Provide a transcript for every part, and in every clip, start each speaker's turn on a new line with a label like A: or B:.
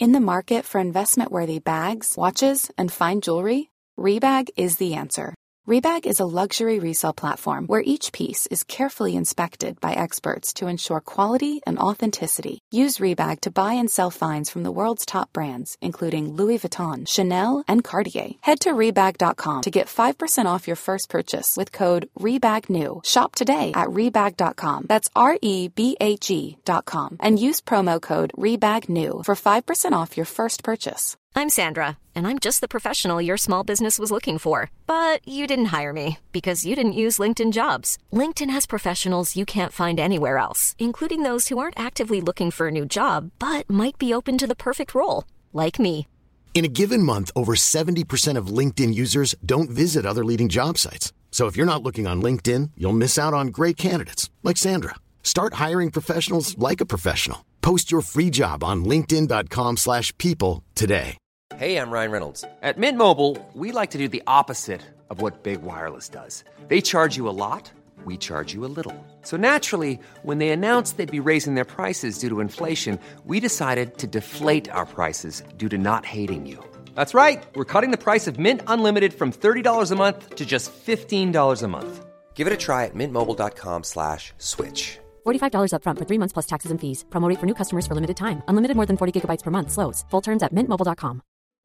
A: In the market for investment-worthy bags, watches, and fine jewelry, Rebag is the answer. Rebag is a luxury resale platform where each piece is carefully inspected by experts to ensure quality and authenticity. Use Rebag to buy and sell finds from the world's top brands, including Louis Vuitton, Chanel, and Cartier. Head to Rebag.com to get 5% off your first purchase with code REBAGNEW. Shop today at Rebag.com. That's REBAG.com. And use promo code REBAGNEW for 5% off your first purchase.
B: I'm Sandra, and I'm just the professional your small business was looking for. But you didn't hire me because you didn't use LinkedIn Jobs. LinkedIn has professionals you can't find anywhere else, including those who aren't actively looking for a new job, but might be open to the perfect role, like me.
C: In a given month, over 70% of LinkedIn users don't visit other leading job sites. So if you're not looking on LinkedIn, you'll miss out on great candidates, like Sandra. Start hiring professionals like a professional. Post your free job on linkedin.com/people today.
D: Hey, I'm Ryan Reynolds. At Mint Mobile, we like to do the opposite of what Big Wireless does. They charge you a lot, we charge you a little. So naturally, when they announced they'd be raising their prices due to inflation, we decided to deflate our prices due to not hating you. That's right. We're cutting the price of Mint Unlimited from $30 a month to just $15 a month. Give it a try at mintmobile.com/switch.
E: $45 up front for 3 months plus taxes and fees. Promo rate for new customers for limited time. Unlimited more than 40 gigabytes per month. Slows full terms at mintmobile.com.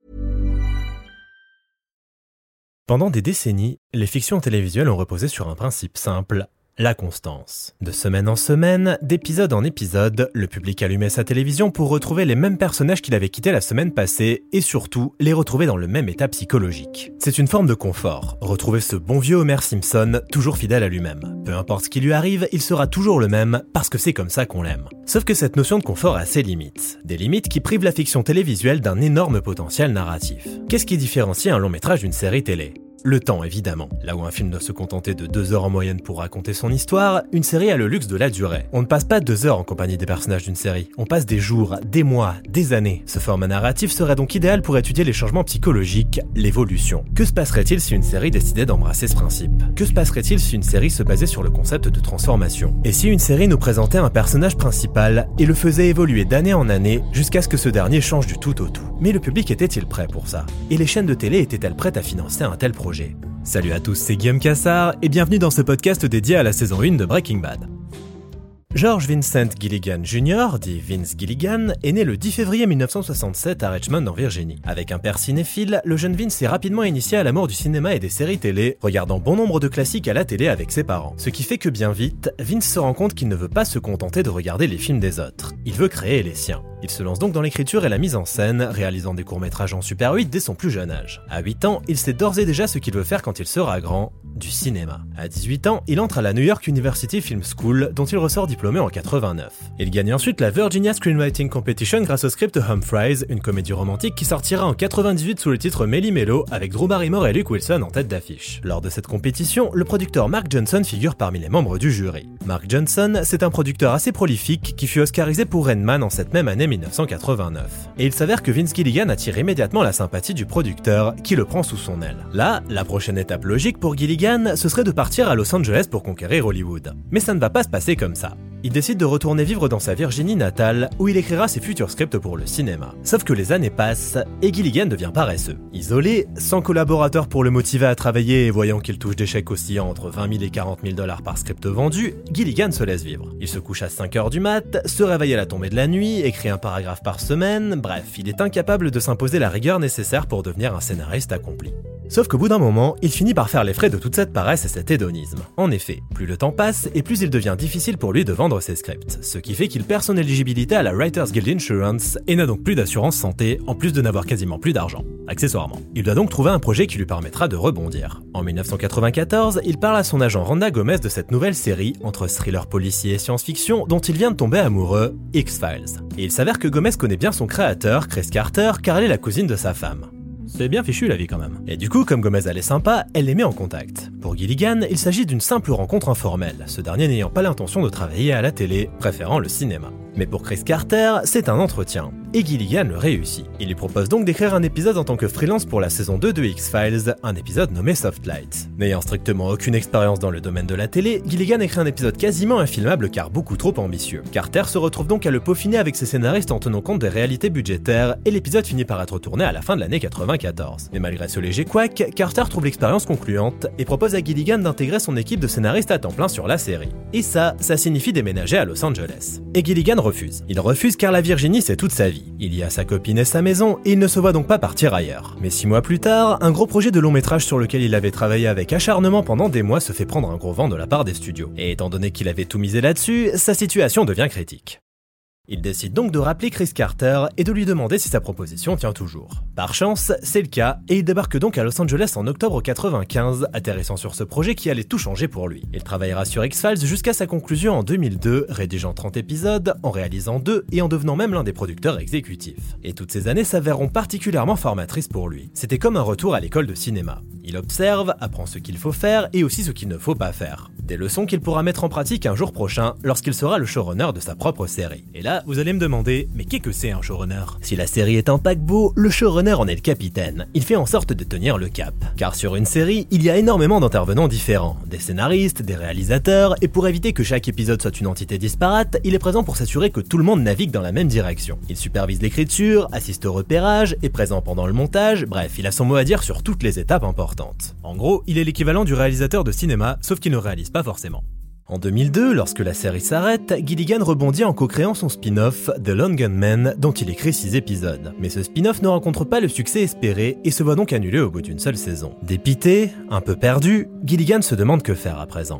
F: Pendant des décennies, les fictions télévisuelles ont reposé sur un principe simple, la constance. De semaine en semaine, d'épisode en épisode, le public allumait sa télévision pour retrouver les mêmes personnages qu'il avait quittés la semaine passée et surtout, les retrouver dans le même état psychologique. C'est une forme de confort, retrouver ce bon vieux Homer Simpson, toujours fidèle à lui-même. Peu importe ce qui lui arrive, il sera toujours le même parce que c'est comme ça qu'on l'aime. Sauf que cette notion de confort a ses limites. Des limites qui privent la fiction télévisuelle d'un énorme potentiel narratif. Qu'est-ce qui différencie un long métrage d'une série télé ? Le temps, évidemment. Là où un film doit se contenter de 2 heures en moyenne pour raconter son histoire, une série a le luxe de la durée. On ne passe pas 2 heures en compagnie des personnages d'une série. On passe des jours, des mois, des années. Ce format narratif serait donc idéal pour étudier les changements psychologiques, l'évolution. Que se passerait-il si une série décidait d'embrasser ce principe ? Que se passerait-il si une série se basait sur le concept de transformation ? Et si une série nous présentait un personnage principal et le faisait évoluer d'année en année jusqu'à ce que ce dernier change du tout au tout ? Mais le public était-il prêt pour ça ? Et les chaînes de télé étaient-elles prêtes à financer un tel projet ? Salut à tous, c'est Guillaume Cassard et bienvenue dans ce podcast dédié à la saison 1 de Breaking Bad. George Vincent Gilligan Jr., dit Vince Gilligan, est né le 10 février 1967 à Richmond en Virginie. Avec un père cinéphile, le jeune Vince s'est rapidement initié à l'amour du cinéma et des séries télé, regardant bon nombre de classiques à la télé avec ses parents. Ce qui fait que bien vite, Vince se rend compte qu'il ne veut pas se contenter de regarder les films des autres. Il veut créer les siens. Il se lance donc dans l'écriture et la mise en scène, réalisant des courts-métrages en Super 8 dès son plus jeune âge. À 8 ans, il sait d'ores et déjà ce qu'il veut faire quand il sera grand, du cinéma. À 18 ans, il entre à la New York University Film School, dont il ressort diplômé en 89. Il gagne ensuite la Virginia Screenwriting Competition grâce au script Humphreys, une comédie romantique qui sortira en 98 sous le titre Melly Mello, avec Drew Barrymore et Luke Wilson en tête d'affiche. Lors de cette compétition, le producteur Mark Johnson figure parmi les membres du jury. Mark Johnson, c'est un producteur assez prolifique qui fut oscarisé pour Rain Man en cette même année 1989. Et il s'avère que Vince Gilligan attire immédiatement la sympathie du producteur, qui le prend sous son aile. Là, la prochaine étape logique pour Gilligan, ce serait de partir à Los Angeles pour conquérir Hollywood. Mais ça ne va pas se passer comme ça. Il décide de retourner vivre dans sa Virginie natale, où il écrira ses futurs scripts pour le cinéma. Sauf que les années passent, et Gilligan devient paresseux. Isolé, sans collaborateur pour le motiver à travailler et voyant qu'il touche des chèques oscillant entre 20 000 et 40 000 $ par script vendu, Gilligan se laisse vivre. Il se couche à 5 heures du mat, se réveille à la tombée de la nuit, écrit un paragraphe par semaine, bref, il est incapable de s'imposer la rigueur nécessaire pour devenir un scénariste accompli. Sauf qu'au bout d'un moment, il finit par faire les frais de toute cette paresse et cet hédonisme. En effet, plus le temps passe et plus il devient difficile pour lui de vendre ses scripts, ce qui fait qu'il perd son éligibilité à la Writers Guild Insurance et n'a donc plus d'assurance santé, en plus de n'avoir quasiment plus d'argent, accessoirement. Il doit donc trouver un projet qui lui permettra de rebondir. En 1994, il parle à son agent Randa Gomez de cette nouvelle série, entre thriller policier et science-fiction, dont il vient de tomber amoureux, X-Files. Et il s'avère que Gomez connaît bien son créateur, Chris Carter, car elle est la cousine de sa femme. C'est bien fichu la vie quand même. Et du coup, comme Gomez elle est sympa, elle les met en contact. Pour Gilligan, il s'agit d'une simple rencontre informelle, ce dernier n'ayant pas l'intention de travailler à la télé, préférant le cinéma. Mais pour Chris Carter, c'est un entretien. et Gilligan le réussit. Il lui propose donc d'écrire un épisode en tant que freelance pour la saison 2 de X-Files, un épisode nommé Soft Light. N'ayant strictement aucune expérience dans le domaine de la télé, Gilligan écrit un épisode quasiment infilmable car beaucoup trop ambitieux. Carter se retrouve donc à le peaufiner avec ses scénaristes en tenant compte des réalités budgétaires et l'épisode finit par être tourné à la fin de l'année 94. Mais malgré ce léger couac, Carter trouve l'expérience concluante et propose à Gilligan d'intégrer son équipe de scénaristes à temps plein sur la série. Et ça signifie déménager à Los Angeles. Et Gilligan refuse. Il refuse car la Virginie c'est toute sa vie. Il y a sa copine et sa maison et il ne se voit donc pas partir ailleurs. Mais 6 mois plus tard, un gros projet de long métrage sur lequel il avait travaillé avec acharnement pendant des mois se fait prendre un gros vent de la part des studios. Et étant donné qu'il avait tout misé là-dessus, sa situation devient critique. Il décide donc de rappeler Chris Carter et de lui demander si sa proposition tient toujours. Par chance, c'est le cas, et il débarque donc à Los Angeles en octobre 95, atterrissant sur ce projet qui allait tout changer pour lui. Il travaillera sur X-Files jusqu'à sa conclusion en 2002, rédigeant 30 épisodes, en réalisant 2 et en devenant même l'un des producteurs exécutifs. Et toutes ces années s'avèreront particulièrement formatrices pour lui. C'était comme un retour à l'école de cinéma. Il observe, apprend ce qu'il faut faire et aussi ce qu'il ne faut pas faire. Des leçons qu'il pourra mettre en pratique un jour prochain lorsqu'il sera le showrunner de sa propre série. Et là, vous allez me demander, mais qu'est-ce que c'est un showrunner ? Si la série est un paquebot, le showrunner en est le capitaine. Il fait en sorte de tenir le cap. Car sur une série, il y a énormément d'intervenants différents, des scénaristes, des réalisateurs, et pour éviter que chaque épisode soit une entité disparate, il est présent pour s'assurer que tout le monde navigue dans la même direction. Il supervise l'écriture, assiste au repérage, est présent pendant le montage, bref, il a son mot à dire sur toutes les étapes importantes. En gros, il est l'équivalent du réalisateur de cinéma, sauf qu'il ne réalise pas forcément. En 2002, lorsque la série s'arrête, Gilligan rebondit en co-créant son spin-off The Lone Gunman, dont il écrit 6 épisodes. Mais ce spin-off ne rencontre pas le succès espéré et se voit donc annulé au bout d'une seule saison. Dépité, un peu perdu, Gilligan se demande que faire à présent.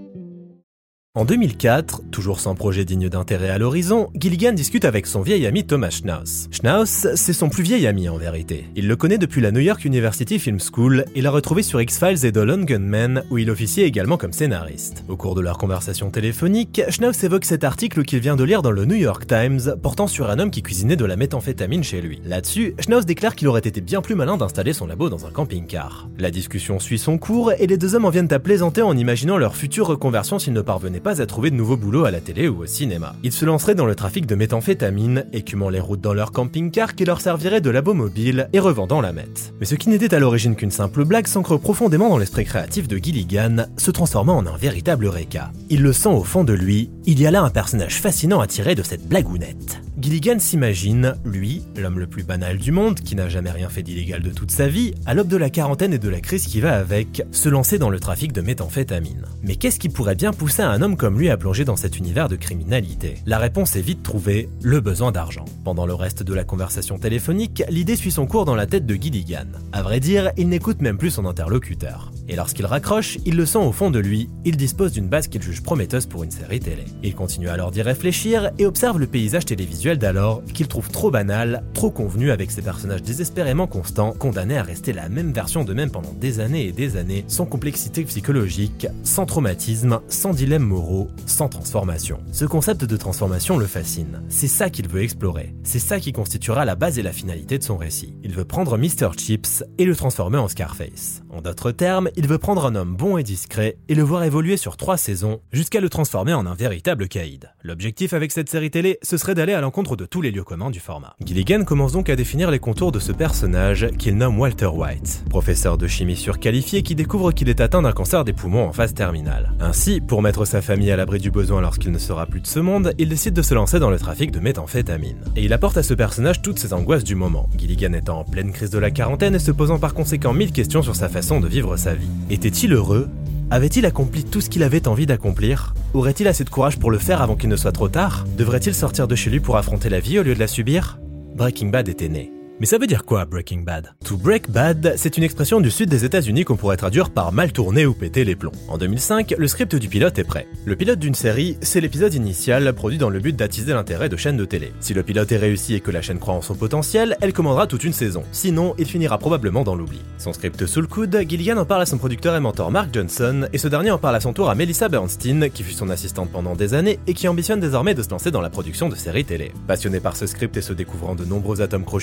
F: En 2004, toujours sans projet digne d'intérêt à l'horizon, Gilligan discute avec son vieil ami Thomas Schnauz. Schnauz, c'est son plus vieil ami en vérité. Il le connaît depuis la New York University Film School et l'a retrouvé sur X-Files et The Lone Gunman, où il officiait également comme scénariste. Au cours de leur conversation téléphonique, Schnauz évoque cet article qu'il vient de lire dans le New York Times, portant sur un homme qui cuisinait de la méthamphétamine chez lui. Là-dessus, Schnauz déclare qu'il aurait été bien plus malin d'installer son labo dans un camping-car. La discussion suit son cours et les deux hommes en viennent à plaisanter en imaginant leur future reconversion s'ils ne parvenaient pas à trouver de nouveaux boulots à la télé ou au cinéma. Ils se lanceraient dans le trafic de méthamphétamine, écumant les routes dans leur camping-car qui leur servirait de labo mobile et revendant la meth. Mais ce qui n'était à l'origine qu'une simple blague s'ancre profondément dans l'esprit créatif de Gilligan, se transformant en un véritable eureka. Il le sent au fond de lui, il y a là un personnage fascinant à tirer de cette blagounette. Gilligan s'imagine, lui, l'homme le plus banal du monde, qui n'a jamais rien fait d'illégal de toute sa vie, à l'aube de la quarantaine et de la crise qui va avec, se lancer dans le trafic de méthamphétamine. Mais qu'est-ce qui pourrait bien pousser un homme comme lui à plonger dans cet univers de criminalité ? La réponse est vite trouvée, le besoin d'argent. Pendant le reste de la conversation téléphonique, l'idée suit son cours dans la tête de Gilligan. À vrai dire, il n'écoute même plus son interlocuteur. Et lorsqu'il raccroche, il le sent au fond de lui, il dispose d'une base qu'il juge prometteuse pour une série télé. Il continue alors d'y réfléchir et observe le paysage télévisuel d'alors, qu'il trouve trop banal, trop convenu avec ses personnages désespérément constants, condamnés à rester la même version d'eux-mêmes pendant des années et des années, sans complexité psychologique, sans traumatisme, sans dilemmes moraux, sans transformation. Ce concept de transformation le fascine. C'est ça qu'il veut explorer. C'est ça qui constituera la base et la finalité de son récit. Il veut prendre Mr. Chips et le transformer en Scarface. En d'autres termes, il veut prendre un homme bon et discret et le voir évoluer sur 3 saisons jusqu'à le transformer en un véritable caïd. L'objectif avec cette série télé, ce serait d'aller à l'encontre de tous les lieux communs du format. Gilligan commence donc à définir les contours de ce personnage qu'il nomme Walter White, professeur de chimie surqualifié qui découvre qu'il est atteint d'un cancer des poumons en phase terminale. Ainsi, pour mettre sa famille à l'abri du besoin lorsqu'il ne sera plus de ce monde, il décide de se lancer dans le trafic de méthamphétamine. Et il apporte à ce personnage toutes ses angoisses du moment, Gilligan étant en pleine crise de la quarantaine et se posant par conséquent 1000 questions sur sa façon de vivre sa vie. Était-il heureux ? Avait-il accompli tout ce qu'il avait envie d'accomplir ? Aurait-il assez de courage pour le faire avant qu'il ne soit trop tard ? Devrait-il sortir de chez lui pour affronter la vie au lieu de la subir ? Breaking Bad était né. Mais ça veut dire quoi, Breaking Bad ? To break bad, c'est une expression du sud des États-Unis qu'on pourrait traduire par mal tourner ou péter les plombs. En 2005, le script du pilote est prêt. Le pilote d'une série, c'est l'épisode initial produit dans le but d'attiser l'intérêt de chaînes de télé. Si le pilote est réussi et que la chaîne croit en son potentiel, elle commandera toute une saison. Sinon, il finira probablement dans l'oubli. Son script sous le coude, Gilligan en parle à son producteur et mentor Mark Johnson, et ce dernier en parle à son tour à Melissa Bernstein, qui fut son assistante pendant des années et qui ambitionne désormais de se lancer dans la production de séries télé. Passionné par ce script et se découvrant de nombreux atomes crochus avec Gilligan,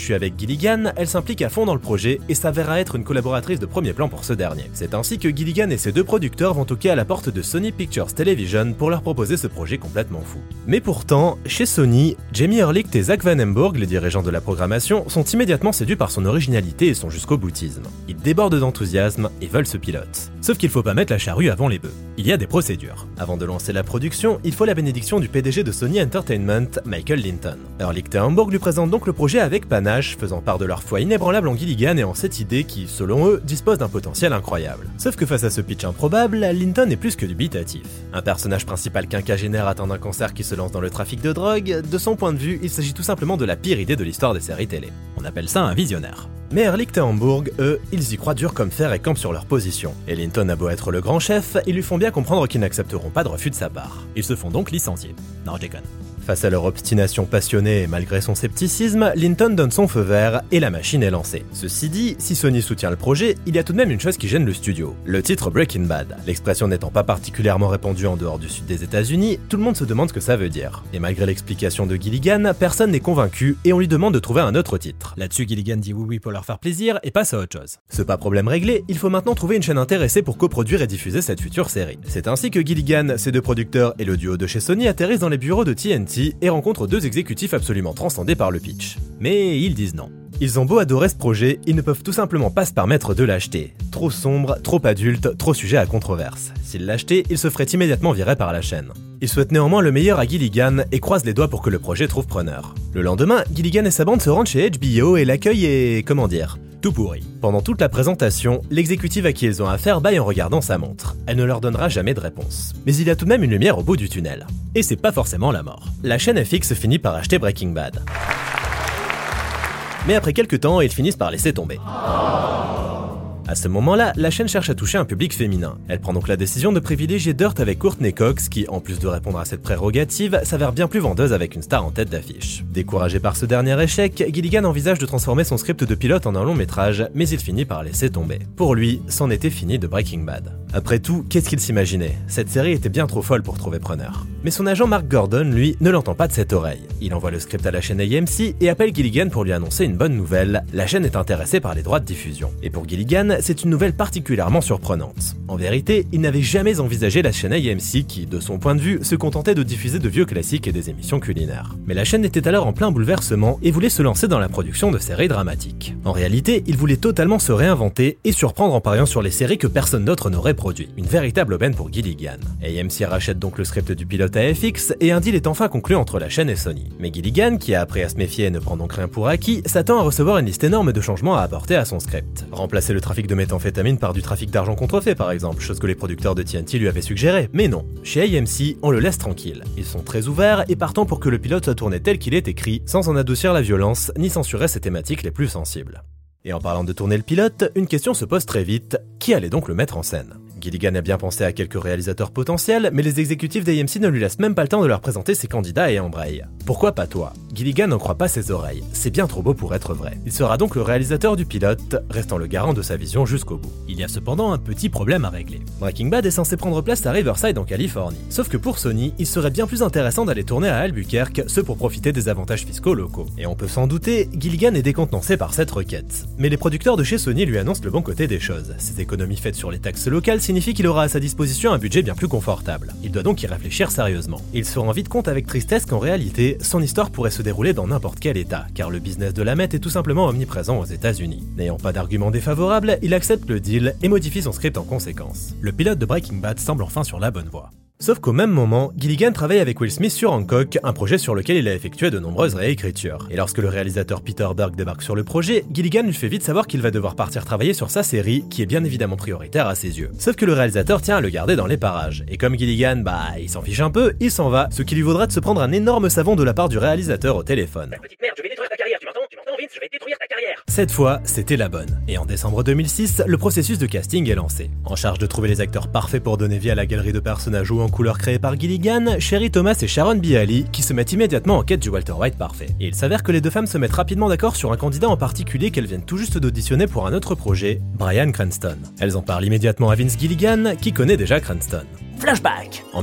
F: Gilligan, elle s'implique à fond dans le projet et s'avérera être une collaboratrice de premier plan pour ce dernier. C'est ainsi que Gilligan et ses 2 producteurs vont toquer à la porte de Sony Pictures Television pour leur proposer ce projet complètement fou. Mais pourtant, chez Sony, Jamie Hurlicht et Zach Van Emburgh, les dirigeants de la programmation, sont immédiatement séduits par son originalité et son jusqu'au boutisme. Ils débordent d'enthousiasme et veulent ce pilote. Sauf qu'il faut pas mettre la charrue avant les bœufs. Il y a des procédures. Avant de lancer la production, il faut la bénédiction du PDG de Sony Entertainment, Michael Linton. Hurlicht et Emburgh lui présentent donc le projet avec panache, faisant part de leur foi inébranlable en Gilligan et en cette idée qui, selon eux, dispose d'un potentiel incroyable. Sauf que face à ce pitch improbable, Linton est plus que dubitatif. Un personnage principal quinquagénaire atteint d'un cancer qui se lance dans le trafic de drogue, de son point de vue, il s'agit tout simplement de la pire idée de l'histoire des séries télé. On appelle ça un visionnaire. Mais Hurlicht et Emburgh, eux, ils y croient dur comme fer et campent sur leur position. Et Linton a beau être le grand chef, ils lui font bien comprendre qu'ils n'accepteront pas de refus de sa part. Ils se font donc licencier. Non, je déconne. Face à leur obstination passionnée et malgré son scepticisme, Linton donne son feu vert et la machine est lancée. Ceci dit, si Sony soutient le projet, il y a tout de même une chose qui gêne le studio. Le titre Breaking Bad. L'expression n'étant pas particulièrement répandue en dehors du sud des États-Unis, tout le monde se demande ce que ça veut dire. Et malgré l'explication de Gilligan, personne n'est convaincu et on lui demande de trouver un autre titre. Là-dessus, Gilligan dit oui pour leur faire plaisir et passe à autre chose. Ce pas problème réglé, il faut maintenant trouver une chaîne intéressée pour coproduire et diffuser cette future série. C'est ainsi que Gilligan, ses 2 producteurs et le duo de chez Sony atterrissent dans les bureaux de TNT et rencontrent 2 exécutifs absolument transcendés par le pitch. Mais ils disent non. Ils ont beau adorer ce projet, ils ne peuvent tout simplement pas se permettre de l'acheter. Trop sombre, trop adulte, trop sujet à controverse. S'ils l'achetaient, ils se feraient immédiatement virer par la chaîne. Ils souhaitent néanmoins le meilleur à Gilligan et croisent les doigts pour que le projet trouve preneur. Le lendemain, Gilligan et sa bande se rendent chez HBO et l'accueil est... tout pourri. Pendant toute la présentation, l'exécutive à qui ils ont affaire bâille en regardant sa montre. Elle ne leur donnera jamais de réponse. Mais il y a tout de même une lumière au bout du tunnel. Et c'est pas forcément la mort. La chaîne FX finit par acheter Breaking Bad. Mais après quelques temps, ils finissent par laisser tomber. À ce moment-là, la chaîne cherche à toucher un public féminin. Elle prend donc la décision de privilégier Dirt avec Courtney Cox qui, en plus de répondre à cette prérogative, s'avère bien plus vendeuse avec une star en tête d'affiche. Découragé par ce dernier échec, Gilligan envisage de transformer son script de pilote en un long métrage, mais il finit par laisser tomber. Pour lui, c'en était fini de Breaking Bad. Après tout, qu'est-ce qu'il s'imaginait? Cette série était bien trop folle pour trouver preneur. Mais son agent Mark Gordon, lui, ne l'entend pas de cette oreille. Il envoie le script à la chaîne AMC et appelle Gilligan pour lui annoncer une bonne nouvelle. La chaîne est intéressée par les droits de diffusion. Et pour Gilligan, c'est une nouvelle particulièrement surprenante. En vérité, il n'avait jamais envisagé la chaîne AMC qui, de son point de vue, se contentait de diffuser de vieux classiques et des émissions culinaires. Mais la chaîne était alors en plein bouleversement et voulait se lancer dans la production de séries dramatiques. En réalité, il voulait totalement se réinventer et surprendre en pariant sur les séries que personne d'autre n'aurait produit. Une véritable aubaine pour Gilligan. AMC rachète donc le script du pilote à FX et un deal est enfin conclu entre la chaîne et Sony. Mais Gilligan, qui a appris à se méfier et ne prend donc rien pour acquis, s'attend à recevoir une liste énorme de changements à apporter à son script. Remplacer le trafic de méthamphétamine par du trafic d'argent contrefait par exemple, chose que les producteurs de TNT lui avaient suggéré. Mais non, chez AMC, on le laisse tranquille. Ils sont très ouverts et partant pour que le pilote soit tourné tel qu'il est écrit, sans en adoucir la violence, ni censurer ses thématiques les plus sensibles. Et en parlant de tourner le pilote, une question se pose très vite, qui allait donc le mettre en scène? Gilligan a bien pensé à quelques réalisateurs potentiels, mais les exécutifs d'AMC ne lui laissent même pas le temps de leur présenter ses candidats et embraye. Pourquoi pas toi? Gilligan n'en croit pas ses oreilles, c'est bien trop beau pour être vrai. Il sera donc le réalisateur du pilote, restant le garant de sa vision jusqu'au bout. Il y a cependant un petit problème à régler. Breaking Bad est censé prendre place à Riverside en Californie. Sauf que pour Sony, il serait bien plus intéressant d'aller tourner à Albuquerque, ce pour profiter des avantages fiscaux locaux. Et on peut s'en douter, Gilligan est décontenancé par cette requête. Mais les producteurs de chez Sony lui annoncent le bon côté des choses. Ces économies faites sur les taxes locales signifient qu'il aura à sa disposition un budget bien plus confortable. Il doit donc y réfléchir sérieusement. Il se rend vite compte avec tristesse qu'en réalité, son histoire pourrait se dérouler dans n'importe quel état, car le business de la meth est tout simplement omniprésent aux États-Unis. N'ayant pas d'argument défavorable, il accepte le deal et modifie son script en conséquence. Le pilote de Breaking Bad semble enfin sur la bonne voie. Sauf qu'au même moment, Gilligan travaille avec Will Smith sur Hancock, un projet sur lequel il a effectué de nombreuses réécritures. Et lorsque le réalisateur Peter Berg débarque sur le projet, Gilligan lui fait vite savoir qu'il va devoir partir travailler sur sa série, qui est bien évidemment prioritaire à ses yeux. Sauf que le réalisateur tient à le garder dans les parages. Et comme Gilligan, il s'en fiche un peu, il s'en va, ce qui lui vaudra de se prendre un énorme savon de la part du réalisateur au téléphone.
G: Petite merde, je vais détruire ta carrière, tu m'entends Vince, je vais détruire ta carrière.
F: Cette fois, c'était la bonne. Et en décembre 2006, le processus de casting est lancé. En charge de trouver les acteurs parfaits pour donner vie à la galerie de personnages hauts en couleur créée par Gilligan, Sherry Thomas et Sharon Bialy, qui se mettent immédiatement en quête du Walter White parfait. Et il s'avère que les deux femmes se mettent rapidement d'accord sur un candidat en particulier qu'elles viennent tout juste d'auditionner pour un autre projet, Bryan Cranston. Elles en parlent immédiatement à Vince Gilligan, qui connaît déjà Cranston.
G: Flashback.
F: En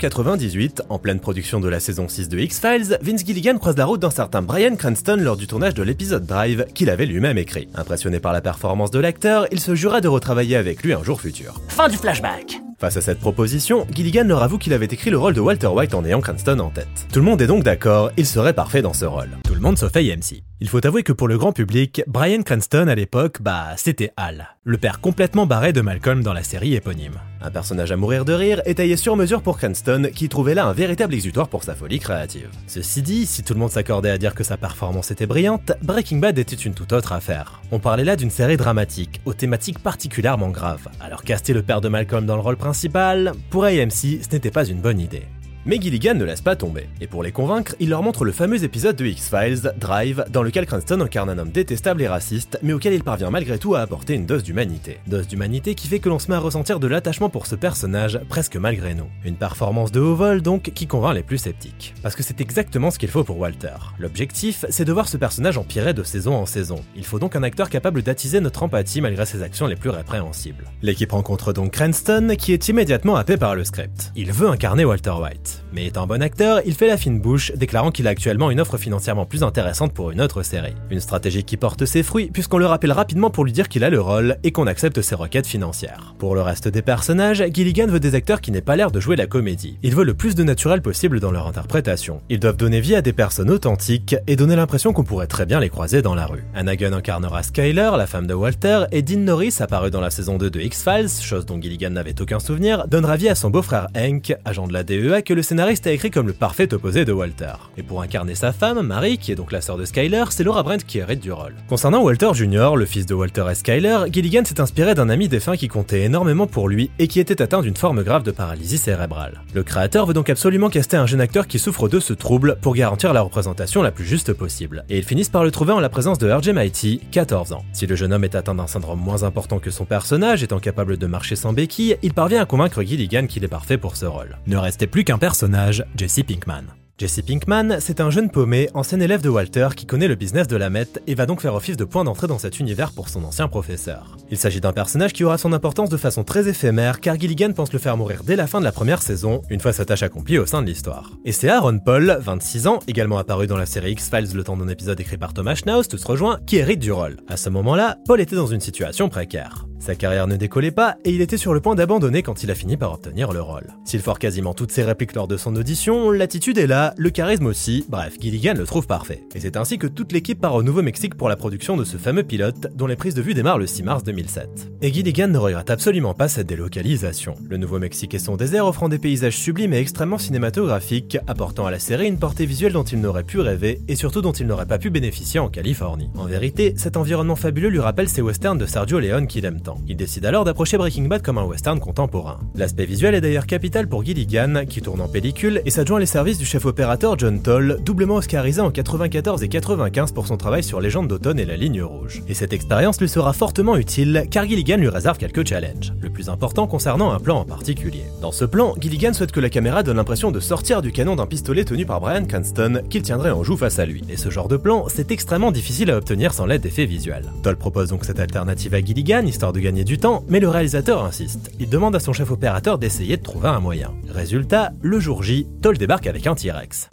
F: 1998, en pleine production de la saison 6 de X-Files, Vince Gilligan croise la route d'un certain Bryan Cranston lors du tournage de l'épisode Drive qu'il avait lui-même écrit. Impressionné par la performance de l'acteur, il se jura de retravailler avec lui un jour futur.
G: Fin du flashback.
F: Face à cette proposition, Gilligan leur avoue qu'il avait écrit le rôle de Walter White en ayant Cranston en tête. Tout le monde est donc d'accord, il serait parfait dans ce rôle. Tout le monde sauf AMC. Il faut avouer que pour le grand public, Bryan Cranston à l'époque, c'était Hal, le père complètement barré de Malcolm dans la série éponyme. Un personnage à mourir de rire et taillé sur mesure pour Cranston, qui trouvait là un véritable exutoire pour sa folie créative. Ceci dit, si tout le monde s'accordait à dire que sa performance était brillante, Breaking Bad était une toute autre affaire. On parlait là d'une série dramatique, aux thématiques particulièrement graves. Alors caster le père de Malcolm dans le rôle principal, pour AMC, ce n'était pas une bonne idée. Mais Gilligan ne laisse pas tomber, et pour les convaincre, il leur montre le fameux épisode de X-Files, Drive, dans lequel Cranston incarne un homme détestable et raciste, mais auquel il parvient malgré tout à apporter une dose d'humanité. Dose d'humanité qui fait que l'on se met à ressentir de l'attachement pour ce personnage, presque malgré nous. Une performance de haut vol donc, qui convainc les plus sceptiques. Parce que c'est exactement ce qu'il faut pour Walter. L'objectif, c'est de voir ce personnage empirer de saison en saison. Il faut donc un acteur capable d'attiser notre empathie malgré ses actions les plus répréhensibles. L'équipe rencontre donc Cranston, qui est immédiatement happé par le script. Il veut incarner Walter White. Mais étant bon acteur, il fait la fine bouche, déclarant qu'il a actuellement une offre financièrement plus intéressante pour une autre série. Une stratégie qui porte ses fruits, puisqu'on le rappelle rapidement pour lui dire qu'il a le rôle et qu'on accepte ses requêtes financières. Pour le reste des personnages, Gilligan veut des acteurs qui n'aient pas l'air de jouer la comédie. Il veut le plus de naturel possible dans leur interprétation. Ils doivent donner vie à des personnes authentiques et donner l'impression qu'on pourrait très bien les croiser dans la rue. Anna Gunn incarnera Skyler, la femme de Walter, et Dean Norris, apparu dans la saison 2 de X-Files, chose dont Gilligan n'avait aucun souvenir, donnera vie à son beau-frère Hank, agent de la DEA que le scénariste a écrit comme le parfait opposé de Walter. Et pour incarner sa femme, Mary, qui est donc la sœur de Skyler, c'est Laura Brent qui hérite du rôle. Concernant Walter Jr., le fils de Walter et Skyler, Gilligan s'est inspiré d'un ami défunt qui comptait énormément pour lui et qui était atteint d'une forme grave de paralysie cérébrale. Le créateur veut donc absolument caster un jeune acteur qui souffre de ce trouble pour garantir la représentation la plus juste possible. Et ils finissent par le trouver en la présence de R.J. Maity, 14 ans. Si le jeune homme est atteint d'un syndrome moins important que son personnage, étant capable de marcher sans béquille, il parvient à convaincre Gilligan qu'il est parfait pour ce rôle. Ne restait plus qu'un personnage, Jesse Pinkman. Jesse Pinkman, c'est un jeune paumé, ancien élève de Walter qui connaît le business de la meth et va donc faire office de point d'entrée dans cet univers pour son ancien professeur. Il s'agit d'un personnage qui aura son importance de façon très éphémère car Gilligan pense le faire mourir dès la fin de la première saison, une fois sa tâche accomplie au sein de l'histoire. Et c'est Aaron Paul, 26 ans, également apparu dans la série X-Files le temps d'un épisode écrit par Thomas Schnauz, tous rejoints, qui hérite du rôle. À ce moment-là, Paul était dans une situation précaire. Sa carrière ne décollait pas et il était sur le point d'abandonner quand il a fini par obtenir le rôle. S'il foire quasiment toutes ses répliques lors de son audition, l'attitude est là, le charisme aussi, bref, Gilligan le trouve parfait. Et c'est ainsi que toute l'équipe part au Nouveau-Mexique pour la production de ce fameux pilote, dont les prises de vue démarrent le 6 mars 2007. Et Gilligan ne regrette absolument pas cette délocalisation. Le Nouveau-Mexique et son désert offrant des paysages sublimes et extrêmement cinématographiques, apportant à la série une portée visuelle dont il n'aurait pu rêver et surtout dont il n'aurait pas pu bénéficier en Californie. En vérité, cet environnement fabuleux lui rappelle ces westerns de Sergio Leone qu'il aime tant. Il décide alors d'approcher Breaking Bad comme un western contemporain. L'aspect visuel est d'ailleurs capital pour Gilligan, qui tourne en pellicule et s'adjoint les services du chef opérateur John Toll, doublement oscarisé en 94 et 95 pour son travail sur Légende d'automne et La Ligne rouge. Et cette expérience lui sera fortement utile car Gilligan lui réserve quelques challenges, le plus important concernant un plan en particulier. Dans ce plan, Gilligan souhaite que la caméra donne l'impression de sortir du canon d'un pistolet tenu par Bryan Cranston qu'il tiendrait en joue face à lui. Et ce genre de plan, c'est extrêmement difficile à obtenir sans l'aide d'effets visuels. Toll propose donc cette alternative à Gilligan, histoire de gagner du temps, mais le réalisateur insiste. Il demande à son chef opérateur d'essayer de trouver un moyen. Résultat, le jour J, Toll débarque avec un T-Rex.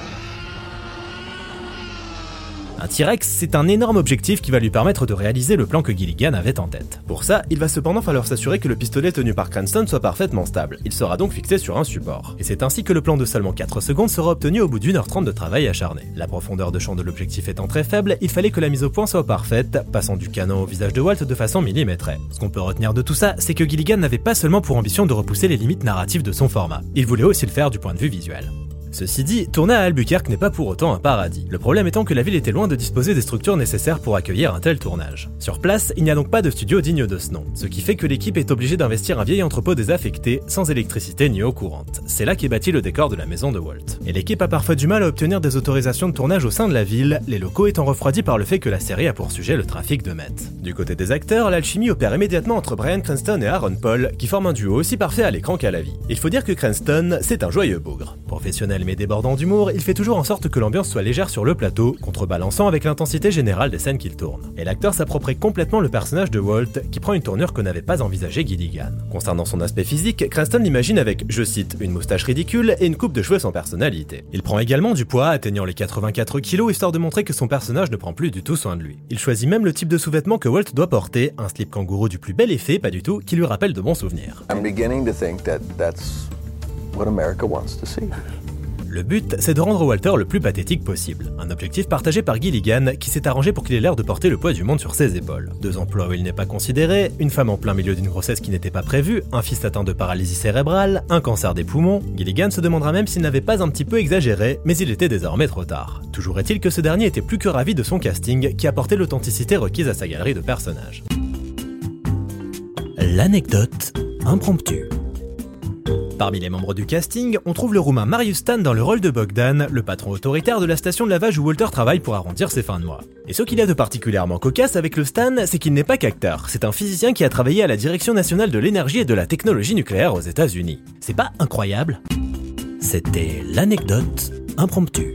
F: Un T-Rex, c'est un énorme objectif qui va lui permettre de réaliser le plan que Gilligan avait en tête. Pour ça, il va cependant falloir s'assurer que le pistolet tenu par Cranston soit parfaitement stable. Il sera donc fixé sur un support. Et c'est ainsi que le plan de seulement 4 secondes sera obtenu au bout d'1h30 de travail acharné. La profondeur de champ de l'objectif étant très faible, il fallait que la mise au point soit parfaite, passant du canon au visage de Walt de façon millimétrée. Ce qu'on peut retenir de tout ça, c'est que Gilligan n'avait pas seulement pour ambition de repousser les limites narratives de son format. Il voulait aussi le faire du point de vue visuel. Ceci dit, tourner à Albuquerque n'est pas pour autant un paradis. Le problème étant que la ville était loin de disposer des structures nécessaires pour accueillir un tel tournage. Sur place, il n'y a donc pas de studio digne de ce nom, ce qui fait que l'équipe est obligée d'investir un vieil entrepôt désaffecté, sans électricité ni eau courante. C'est là qu'est bâti le décor de la maison de Walt. Et l'équipe a parfois du mal à obtenir des autorisations de tournage au sein de la ville, les locaux étant refroidis par le fait que la série a pour sujet le trafic de meth. Du côté des acteurs, l'alchimie opère immédiatement entre Bryan Cranston et Aaron Paul, qui forment un duo aussi parfait à l'écran qu'à la vie. Il faut dire que Cranston, c'est un joyeux bougre. Professionnel personnel mais débordant d'humour, il fait toujours en sorte que l'ambiance soit légère sur le plateau, contrebalançant avec l'intensité générale des scènes qu'il tourne. Et l'acteur s'approprie complètement le personnage de Walt, qui prend une tournure que n'avait pas envisagé Gilligan. Concernant son aspect physique, Cranston l'imagine avec, je cite, une moustache ridicule et une coupe de cheveux sans personnalité. Il prend également du poids, atteignant les 84 kilos, histoire de montrer que son personnage ne prend plus du tout soin de lui. Il choisit même le type de sous-vêtements que Walt doit porter, un slip kangourou du plus bel effet, pas du tout, qui lui rappelle de bons souvenirs.
H: I'm beginning to think that that's what America wants to see.
F: Le but, c'est de rendre Walter le plus pathétique possible. Un objectif partagé par Gilligan, qui s'est arrangé pour qu'il ait l'air de porter le poids du monde sur ses épaules. 2 emplois où il n'est pas considéré, une femme en plein milieu d'une grossesse qui n'était pas prévue, un fils atteint de paralysie cérébrale, un cancer des poumons. Gilligan se demandera même s'il n'avait pas un petit peu exagéré, mais il était désormais trop tard. Toujours est-il que ce dernier était plus que ravi de son casting, qui apportait l'authenticité requise à sa galerie de personnages. L'anecdote impromptue. Parmi les membres du casting, on trouve le roumain Marius Stan dans le rôle de Bogdan, le patron autoritaire de la station de lavage où Walter travaille pour arrondir ses fins de mois. Et ce qu'il y a de particulièrement cocasse avec le Stan, c'est qu'il n'est pas qu'acteur, c'est un physicien qui a travaillé à la Direction nationale de l'énergie et de la technologie nucléaire aux États-Unis. C'est pas incroyable ? C'était l'anecdote impromptue.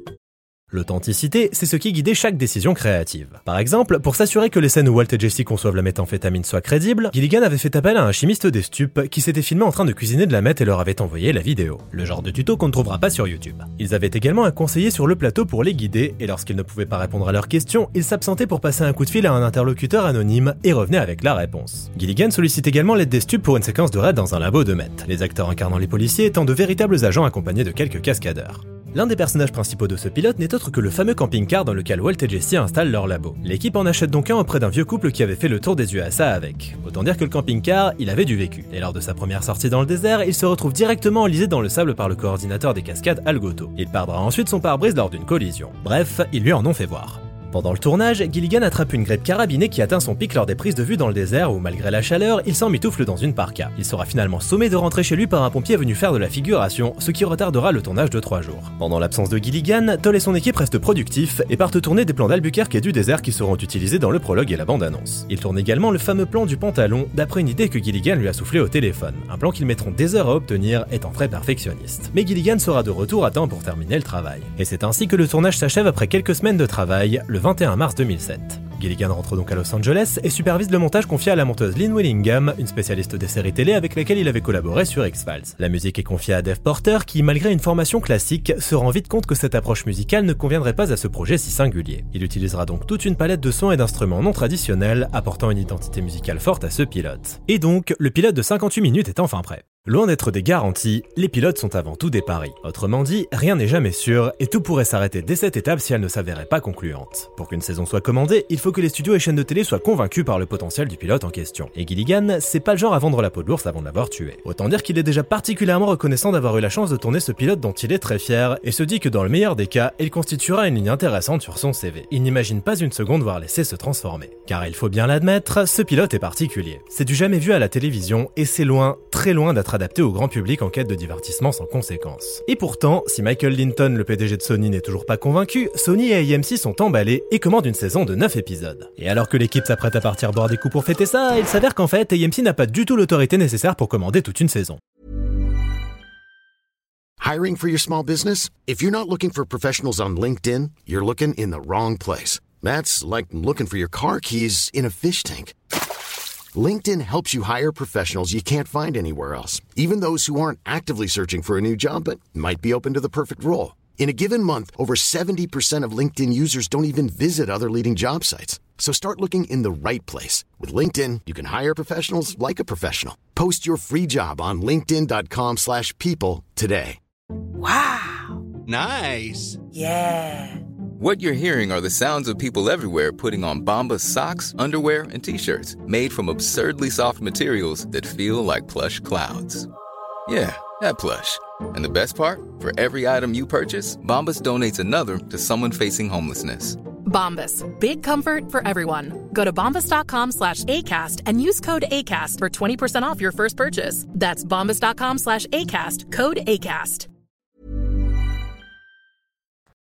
F: L'authenticité, c'est ce qui guidait chaque décision créative. Par exemple, pour s'assurer que les scènes où Walt et Jesse conçoivent la méthamphétamine soient crédibles, Gilligan avait fait appel à un chimiste des stupes qui s'était filmé en train de cuisiner de la meth et leur avait envoyé la vidéo. Le genre de tuto qu'on ne trouvera pas sur YouTube. Ils avaient également un conseiller sur le plateau pour les guider, et lorsqu'ils ne pouvaient pas répondre à leurs questions, ils s'absentaient pour passer un coup de fil à un interlocuteur anonyme et revenaient avec la réponse. Gilligan sollicite également l'aide des stupes pour une séquence de raid dans un labo de meth, les acteurs incarnant les policiers étant de véritables agents accompagnés de quelques cascadeurs. L'un des personnages principaux de ce pilote n'est autre que le fameux camping-car dans lequel Walt et Jesse installent leur labo. L'équipe en achète donc un auprès d'un vieux couple qui avait fait le tour des USA avec. Autant dire que le camping-car, il avait du vécu. Et lors de sa première sortie dans le désert, il se retrouve directement enlisé dans le sable par le coordinateur des cascades Al Goto. Il perdra ensuite son pare-brise lors d'une collision. Bref, ils lui en ont fait voir. Pendant le tournage, Gilligan attrape une grippe carabinée qui atteint son pic lors des prises de vue dans le désert où, malgré la chaleur, il s'emmitoufle dans une parka. Il sera finalement sommé de rentrer chez lui par un pompier venu faire de la figuration, ce qui retardera le tournage de 3 jours. Pendant l'absence de Gilligan, Toll et son équipe restent productifs et partent tourner des plans d'Albuquerque et du désert qui seront utilisés dans le prologue et la bande-annonce. Ils tournent également le fameux plan du pantalon d'après une idée que Gilligan lui a soufflé au téléphone. Un plan qu'ils mettront des heures à obtenir étant très perfectionniste. Mais Gilligan sera de retour à temps pour terminer le travail. Et c'est ainsi que le tournage s'achève après quelques semaines de travail, le 21 mars 2007. Gilligan rentre donc à Los Angeles et supervise le montage confié à la monteuse Lynn Willingham, une spécialiste des séries télé avec laquelle il avait collaboré sur X-Files. La musique est confiée à Dave Porter qui, malgré une formation classique, se rend vite compte que cette approche musicale ne conviendrait pas à ce projet si singulier. Il utilisera donc toute une palette de sons et d'instruments non traditionnels, apportant une identité musicale forte à ce pilote. Et donc, le pilote de 58 minutes est enfin prêt. Loin d'être des garanties, les pilotes sont avant tout des paris. Autrement dit, rien n'est jamais sûr et tout pourrait s'arrêter dès cette étape si elle ne s'avérait pas concluante. Pour qu'une saison soit commandée, il faut que les studios et chaînes de télé soient convaincus par le potentiel du pilote en question. Et Gilligan, c'est pas le genre à vendre la peau de l'ours avant de l'avoir tué. Autant dire qu'il est déjà particulièrement reconnaissant d'avoir eu la chance de tourner ce pilote dont il est très fier et se dit que dans le meilleur des cas, il constituera une ligne intéressante sur son CV. Il n'imagine pas une seconde voir l'essai se transformer. Car il faut bien l'admettre, ce pilote est particulier. C'est du jamais vu à la télévision et c'est loin, très loin d'être adapté au grand public en quête de divertissement sans conséquence. Et pourtant, si Michael Linton, le PDG de Sony, n'est toujours pas convaincu, Sony et AMC sont emballés et commandent une saison de 9 épisodes. Et alors que l'équipe s'apprête à partir boire des coups pour fêter ça, il s'avère qu'en fait, AMC n'a pas du tout l'autorité nécessaire pour commander toute une saison.
C: Hiring for your small business? If you're not looking for professionals on LinkedIn, you're looking in the wrong place. That's like looking for your car keys in a fish tank. LinkedIn helps you hire professionals you can't find anywhere else, even those who aren't actively searching for a new job but might be open to the perfect role. In a given month, over 70% of LinkedIn users don't even visit other leading job sites. So start looking in the right place. With LinkedIn, you can hire professionals like a professional. Post your free job on linkedin.com/people today.
I: Wow.
J: Nice.
I: Yeah.
J: What you're hearing are the sounds of people everywhere putting on Bombas socks, underwear, and T-shirts made from absurdly soft materials that feel like plush clouds. Yeah, that plush. And the best part? For every item you purchase, Bombas donates another to someone facing homelessness.
K: Bombas. Big comfort for everyone. Go to bombas.com/ACAST and use code ACAST for 20% off your first purchase. That's bombas.com/ACAST, code ACAST.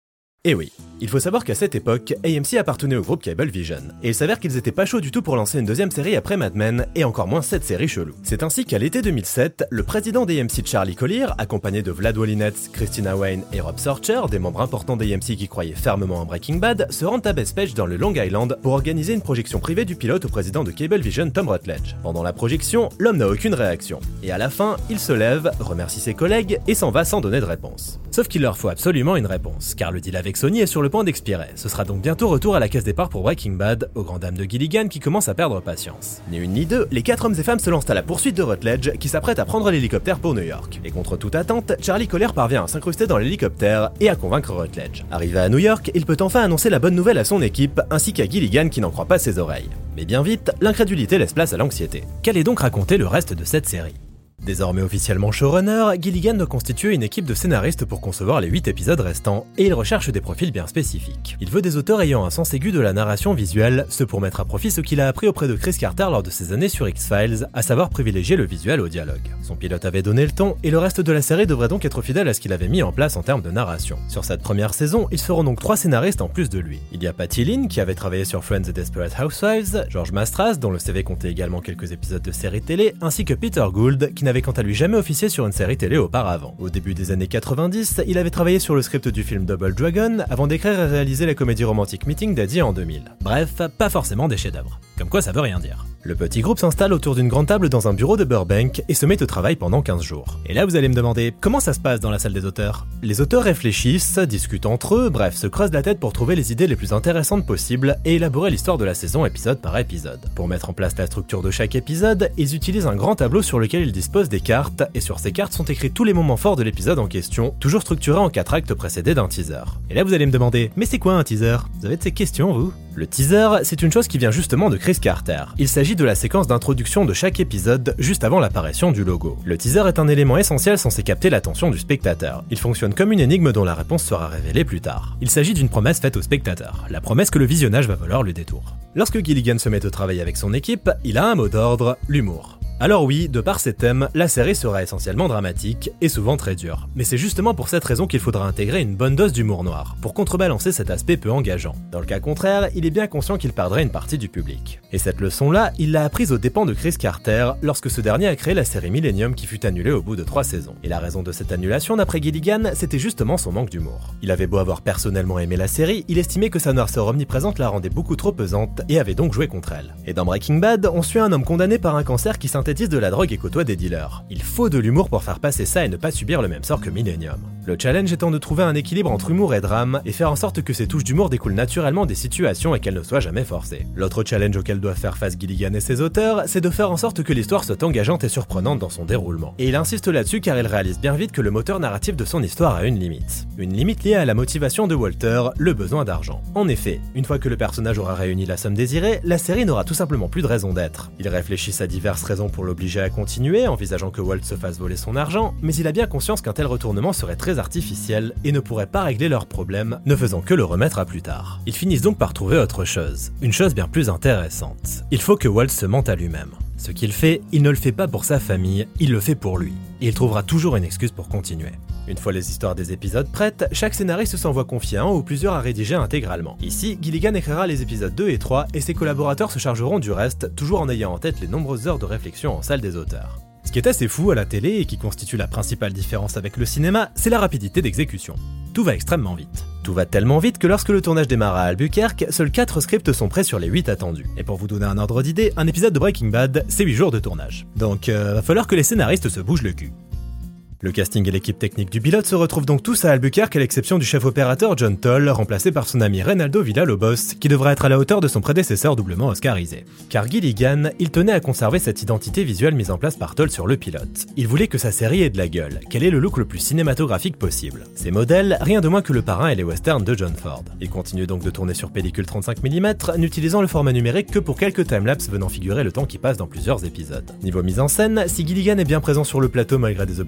F: Et oui, il faut savoir qu'à cette époque, AMC appartenait au groupe Cablevision, et il s'avère qu'ils étaient pas chauds du tout pour lancer une deuxième série après Mad Men, et encore moins cette série chelou. C'est ainsi qu'à l'été 2007, le président d'AMC Charlie Collier, accompagné de Vlad Wolinets, Christina Wayne et Rob Sorcher, des membres importants d'AMC qui croyaient fermement en Breaking Bad, se rendent à Bethpage dans le Long Island pour organiser une projection privée du pilote au président de Cablevision Tom Rutledge. Pendant la projection, l'homme n'a aucune réaction, et à la fin, il se lève, remercie ses collègues et s'en va sans donner de réponse. Sauf qu'il leur faut absolument une réponse, car le deal avec Sony est sur le point d'expirer. Ce sera donc bientôt retour à la case départ pour Breaking Bad, aux grandes dames de Gilligan qui commence à perdre patience. Ni une ni deux, les 4 hommes et femmes se lancent à la poursuite de Rutledge qui s'apprête à prendre l'hélicoptère pour New York. Et contre toute attente, Charlie Collier parvient à s'incruster dans l'hélicoptère et à convaincre Rutledge. Arrivé à New York, il peut enfin annoncer la bonne nouvelle à son équipe ainsi qu'à Gilligan qui n'en croit pas ses oreilles. Mais bien vite, l'incrédulité laisse place à l'anxiété. Qu'allait donc raconter le reste de cette série ? Désormais officiellement showrunner, Gilligan doit constituer une équipe de scénaristes pour concevoir les 8 épisodes restants, et il recherche des profils bien spécifiques. Il veut des auteurs ayant un sens aigu de la narration visuelle, ce pour mettre à profit ce qu'il a appris auprès de Chris Carter lors de ses années sur X-Files, à savoir privilégier le visuel au dialogue. Son pilote avait donné le ton, et le reste de la série devrait donc être fidèle à ce qu'il avait mis en place en termes de narration. Sur cette première saison, ils seront donc 3 scénaristes en plus de lui. Il y a Patty Lin, qui avait travaillé sur Friends et Desperate Housewives, George Mastras, dont le CV comptait également quelques épisodes de séries télé, ainsi que Peter Gould, qui n'avait quant à lui jamais officié sur une série télé auparavant. Au début des années 90, il avait travaillé sur le script du film Double Dragon avant d'écrire et réaliser la comédie romantique Meeting Daddy en 2000. Bref, pas forcément des chefs-d'œuvre. Comme quoi ça veut rien dire. Le petit groupe s'installe autour d'une grande table dans un bureau de Burbank et se met au travail pendant 15 jours. Et là vous allez me demander, comment ça se passe dans la salle des auteurs ? Les auteurs réfléchissent, discutent entre eux, bref, se creusent la tête pour trouver les idées les plus intéressantes possibles et élaborer l'histoire de la saison épisode par épisode. Pour mettre en place la structure de chaque épisode, ils utilisent un grand tableau sur lequel ils disposent des cartes, et sur ces cartes sont écrits tous les moments forts de l'épisode en question, toujours structurés en 4 actes précédés d'un teaser. Et là vous allez me demander, mais c'est quoi un teaser ? Vous avez de ces questions vous ? Le teaser, c'est une chose qui vient justement de Chris Carter. Il s'agit de la séquence d'introduction de chaque épisode juste avant l'apparition du logo. Le teaser est un élément essentiel censé capter l'attention du spectateur. Il fonctionne comme une énigme dont la réponse sera révélée plus tard. Il s'agit d'une promesse faite au spectateur, la promesse que le visionnage va valoir le détour. Lorsque Gilligan se met au travail avec son équipe, il a un mot d'ordre, l'humour. Alors oui, de par ses thèmes, la série sera essentiellement dramatique et souvent très dure. Mais c'est justement pour cette raison qu'il faudra intégrer une bonne dose d'humour noir, pour contrebalancer cet aspect peu engageant. Dans le cas contraire, il est bien conscient qu'il perdrait une partie du public. Et cette leçon-là, il l'a apprise aux dépens de Chris Carter, lorsque ce dernier a créé la série Millennium qui fut annulée au bout de 3 saisons. Et la raison de cette annulation, d'après Gilligan, c'était justement son manque d'humour. Il avait beau avoir personnellement aimé la série, il estimait que sa noirceur omniprésente la rendait beaucoup trop pesante et avait donc joué contre elle. Et dans Breaking Bad, on suit un homme condamné par un cancer qui synthétise de la drogue et côtoie des dealers. Il faut de l'humour pour faire passer ça et ne pas subir le même sort que Millennium. Le challenge étant de trouver un équilibre entre humour et drame et faire en sorte que ces touches d'humour découlent naturellement des situations et qu'elles ne soient jamais forcées. L'autre challenge auquel doivent faire face Gilligan et ses auteurs, c'est de faire en sorte que l'histoire soit engageante et surprenante dans son déroulement. Et il insiste là-dessus car il réalise bien vite que le moteur narratif de son histoire a une limite. Une limite liée à la motivation de Walter, le besoin d'argent. En effet, une fois que le personnage aura réuni la somme désirée, la série n'aura tout simplement plus de raison d'être. Il réfléchit à diverses raisons pour l'obliger à continuer, envisageant que Walt se fasse voler son argent, mais il a bien conscience qu'un tel retournement serait très artificiel et ne pourrait pas régler leurs problèmes, ne faisant que le remettre à plus tard. Ils finissent donc par trouver autre chose, une chose bien plus intéressante. Il faut que Walt se mente à lui-même. Ce qu'il fait, il ne le fait pas pour sa famille, il le fait pour lui. Et il trouvera toujours une excuse pour continuer. Une fois les histoires des épisodes prêtes, chaque scénariste s'en voit confier un ou plusieurs à rédiger intégralement. Ici, Gilligan écrira les épisodes 2 et 3 et ses collaborateurs se chargeront du reste, toujours en ayant en tête les nombreuses heures de réflexion en salle des auteurs. Ce qui est assez fou à la télé et qui constitue la principale différence avec le cinéma, c'est la rapidité d'exécution. Tout va extrêmement vite. Tout va tellement vite que lorsque le tournage démarre à Albuquerque, seuls 4 scripts sont prêts sur les 8 attendus. Et pour vous donner un ordre d'idée, un épisode de Breaking Bad, c'est 8 jours de tournage. Donc va falloir que les scénaristes se bougent le cul. Le casting et l'équipe technique du pilote se retrouvent donc tous à Albuquerque à l'exception du chef opérateur John Toll, remplacé par son ami Reynaldo Villalobos, qui devra être à la hauteur de son prédécesseur doublement oscarisé. Car Gilligan, il tenait à conserver cette identité visuelle mise en place par Toll sur le pilote. Il voulait que sa série ait de la gueule, qu'elle ait le look le plus cinématographique possible. Ses modèles, rien de moins que le parrain et les westerns de John Ford. Il continue donc de tourner sur pellicule 35 mm, n'utilisant le format numérique que pour quelques timelapses venant figurer le temps qui passe dans plusieurs épisodes. Niveau mise en scène, si Gilligan est bien présent sur le plateau malgré des obligations en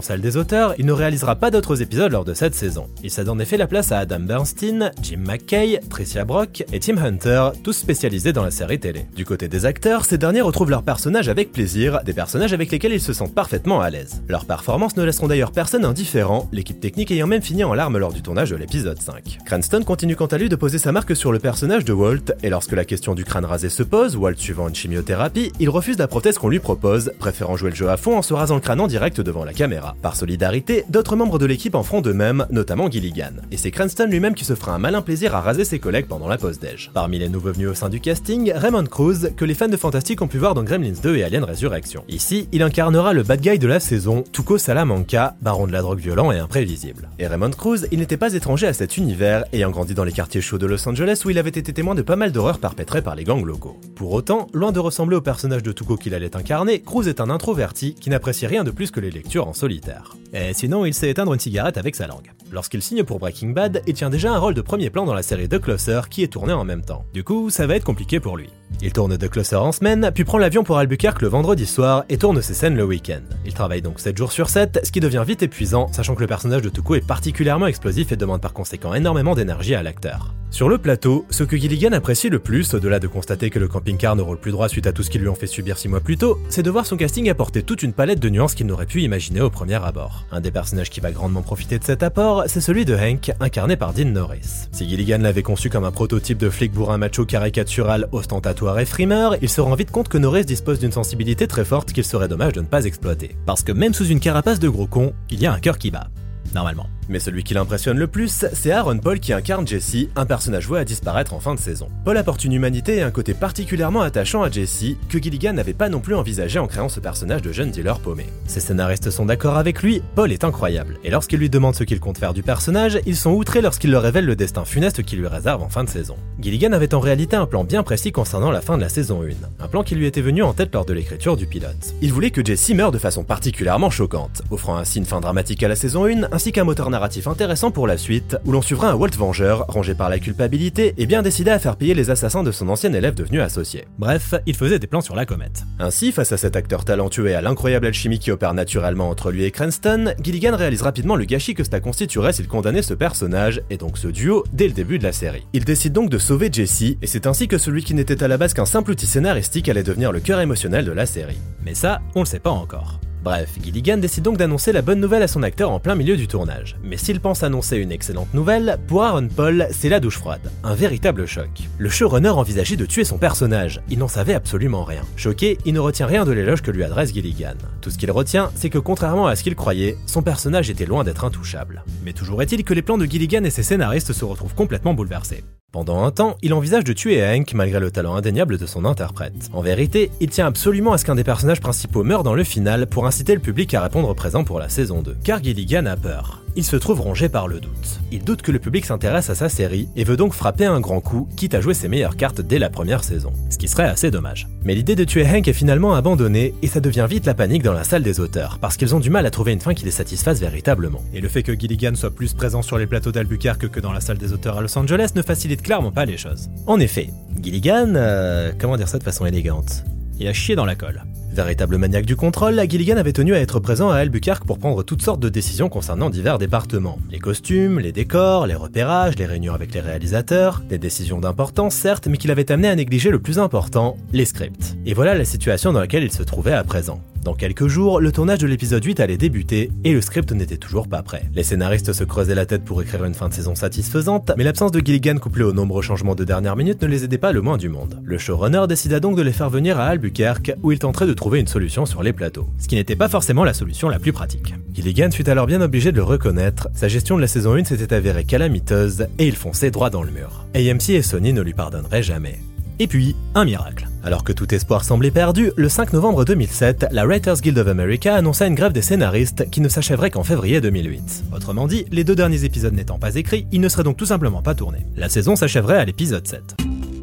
F: salle des auteurs, il ne réalisera pas d'autres épisodes lors de cette saison. Il cède en effet la place à Adam Bernstein, Jim McKay, Tricia Brock et Tim Hunter, tous spécialisés dans la série télé. Du côté des acteurs, ces derniers retrouvent leurs personnages avec plaisir, des personnages avec lesquels ils se sentent parfaitement à l'aise. Leurs performances ne laisseront d'ailleurs personne indifférent, l'équipe technique ayant même fini en larmes lors du tournage de l'épisode 5. Cranston continue quant à lui de poser sa marque sur le personnage de Walt, et lorsque la question du crâne rasé se pose, Walt suivant une chimiothérapie, il refuse la prothèse qu'on lui propose, préférant jouer le jeu à fond en se rasant le crâne en direct devant la caméra. Par solidarité, d'autres membres de l'équipe en feront de même, notamment Gilligan. Et c'est Cranston lui-même qui se fera un malin plaisir à raser ses collègues pendant la pause déj. Parmi les nouveaux venus au sein du casting, Raymond Cruz, que les fans de Fantastic ont pu voir dans Gremlins 2 et Alien Resurrection. Ici, il incarnera le bad guy de la saison, Tuco Salamanca, baron de la drogue violent et imprévisible. Et Raymond Cruz, il n'était pas étranger à cet univers, ayant grandi dans les quartiers chauds de Los Angeles où il avait été témoin de pas mal d'horreurs perpétrées par les gangs locaux. Pour autant, loin de ressembler au personnage de Tuco qu'il allait incarner, Cruz est un introverti qui n'apprécie rien de plus que les lectures en solitaire. Et sinon, il sait éteindre une cigarette avec sa langue. Lorsqu'il signe pour Breaking Bad, il tient déjà un rôle de premier plan dans la série The Closer qui est tournée en même temps. Du coup, ça va être compliqué pour lui. Il tourne The Closer en semaine, puis prend l'avion pour Albuquerque le vendredi soir et tourne ses scènes le week-end. Il travaille donc 7 jours sur 7, ce qui devient vite épuisant, sachant que le personnage de Tuco est particulièrement explosif et demande par conséquent énormément d'énergie à l'acteur. Sur le plateau, ce que Gilligan apprécie le plus, au-delà de constater que le camping-car ne roule plus droit suite à tout ce qu'ils lui ont fait subir 6 mois plus tôt, c'est de voir son casting apporter toute une palette de nuances qu'il n'aurait pu imaginer au premier abord. Un des personnages qui va grandement profiter de cet apport, c'est celui de Hank, incarné par Dean Norris. Si Gilligan l'avait conçu comme un prototype de flic bourrin macho caricatural, ostentatoire et frimeur, il se rend vite compte que Norris dispose d'une sensibilité très forte qu'il serait dommage de ne pas exploiter. Parce que même sous une carapace de gros con, il y a un cœur qui bat. Normalement. Mais celui qui l'impressionne le plus, c'est Aaron Paul qui incarne Jesse, un personnage voué à disparaître en fin de saison. Paul apporte une humanité et un côté particulièrement attachant à Jesse, que Gilligan n'avait pas non plus envisagé en créant ce personnage de jeune dealer paumé. Ses scénaristes sont d'accord avec lui, Paul est incroyable, et lorsqu'il lui demande ce qu'il compte faire du personnage, ils sont outrés lorsqu'il leur révèle le destin funeste qu'il lui réserve en fin de saison. Gilligan avait en réalité un plan bien précis concernant la fin de la saison 1, un plan qui lui était venu en tête lors de l'écriture du pilote. Il voulait que Jesse meure de façon particulièrement choquante, offrant ainsi une fin dramatique à la saison 1, ainsi qu'un moteur narratif intéressant pour la suite, où l'on suivra un Walt vengeur, rangé par la culpabilité et bien décidé à faire payer les assassins de son ancien élève devenu associé. Bref, il faisait des plans sur la comète. Ainsi, face à cet acteur talentueux et à l'incroyable alchimie qui opère naturellement entre lui et Cranston, Gilligan réalise rapidement le gâchis que cela constituerait s'il condamnait ce personnage, et donc ce duo, dès le début de la série. Il décide donc de sauver Jesse, et c'est ainsi que celui qui n'était à la base qu'un simple outil scénaristique allait devenir le cœur émotionnel de la série. Mais ça, on le sait pas encore. Bref, Gilligan décide donc d'annoncer la bonne nouvelle à son acteur en plein milieu du tournage. Mais s'il pense annoncer une excellente nouvelle, pour Aaron Paul, c'est la douche froide. Un véritable choc. Le showrunner envisageait de tuer son personnage. Il n'en savait absolument rien. Choqué, il ne retient rien de l'éloge que lui adresse Gilligan. Tout ce qu'il retient, c'est que contrairement à ce qu'il croyait, son personnage était loin d'être intouchable. Mais toujours est-il que les plans de Gilligan et ses scénaristes se retrouvent complètement bouleversés. Pendant un temps, il envisage de tuer Hank malgré le talent indéniable de son interprète. En vérité, il tient absolument à ce qu'un des personnages principaux meure dans le final pour inciter le public à répondre présent pour la saison 2. Car Gilligan a peur. Il se trouve rongé par le doute. Il doute que le public s'intéresse à sa série et veut donc frapper un grand coup, quitte à jouer ses meilleures cartes dès la première saison. Ce qui serait assez dommage. Mais l'idée de tuer Hank est finalement abandonnée et ça devient vite la panique dans la salle des auteurs, parce qu'ils ont du mal à trouver une fin qui les satisfasse véritablement. Et le fait que Gilligan soit plus présent sur les plateaux d'Albuquerque que dans la salle des auteurs à Los Angeles ne facilite clairement pas les choses. En effet, Gilligan, comment dire ça de façon élégante, il a chié dans la colle. Véritable maniaque du contrôle, Gilligan avait tenu à être présent à Albuquerque pour prendre toutes sortes de décisions concernant divers départements. Les costumes, les décors, les repérages, les réunions avec les réalisateurs, des décisions d'importance certes, mais qu'il avait amené à négliger le plus important, les scripts. Et voilà la situation dans laquelle il se trouvait à présent. Dans quelques jours, le tournage de l'épisode 8 allait débuter et le script n'était toujours pas prêt. Les scénaristes se creusaient la tête pour écrire une fin de saison satisfaisante, mais l'absence de Gilligan couplée aux nombreux changements de dernière minute ne les aidait pas le moins du monde. Le showrunner décida donc de les faire venir à Albuquerque où il tenterait de trouver une solution sur les plateaux, ce qui n'était pas forcément la solution la plus pratique. Gilligan fut alors bien obligé de le reconnaître, sa gestion de la saison 1 s'était avérée calamiteuse et il fonçait droit dans le mur. AMC et Sony ne lui pardonneraient jamais. Et puis, un miracle. Alors que tout espoir semblait perdu, le 5 novembre 2007, la Writers Guild of America annonça une grève des scénaristes qui ne s'achèverait qu'en février 2008. Autrement dit, les 2 derniers épisodes n'étant pas écrits, ils ne seraient donc tout simplement pas tournés. La saison s'achèverait à l'épisode 7.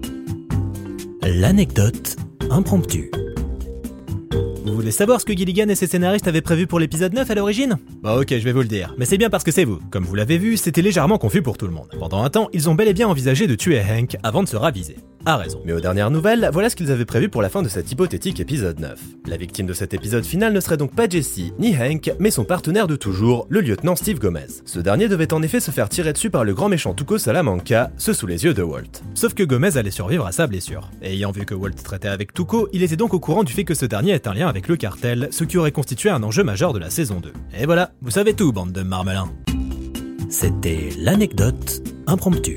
F: L'anecdote impromptue. Vous voulez savoir ce que Gilligan et ses scénaristes avaient prévu pour l'épisode 9 à l'origine ? Bah ok, je vais vous le dire, mais c'est bien parce que c'est vous. Comme vous l'avez vu, c'était légèrement confus pour tout le monde. Pendant un temps, ils ont bel et bien envisagé de tuer Hank avant de se raviser. a raison. Mais aux dernières nouvelles, voilà ce qu'ils avaient prévu pour la fin de cet hypothétique épisode 9. La victime de cet épisode final ne serait donc pas Jesse ni Hank, mais son partenaire de toujours, le lieutenant Steve Gomez. Ce dernier devait en effet se faire tirer dessus par le grand méchant Tuco Salamanca, ce sous les yeux de Walt. Sauf que Gomez allait survivre à sa blessure. Et ayant vu que Walt traitait avec Tuco, il était donc au courant du fait que ce dernier ait un lien avec le cartel, ce qui aurait constitué un enjeu majeur de la saison 2. Et voilà, vous savez tout, bande de marmelins. C'était l'anecdote impromptue.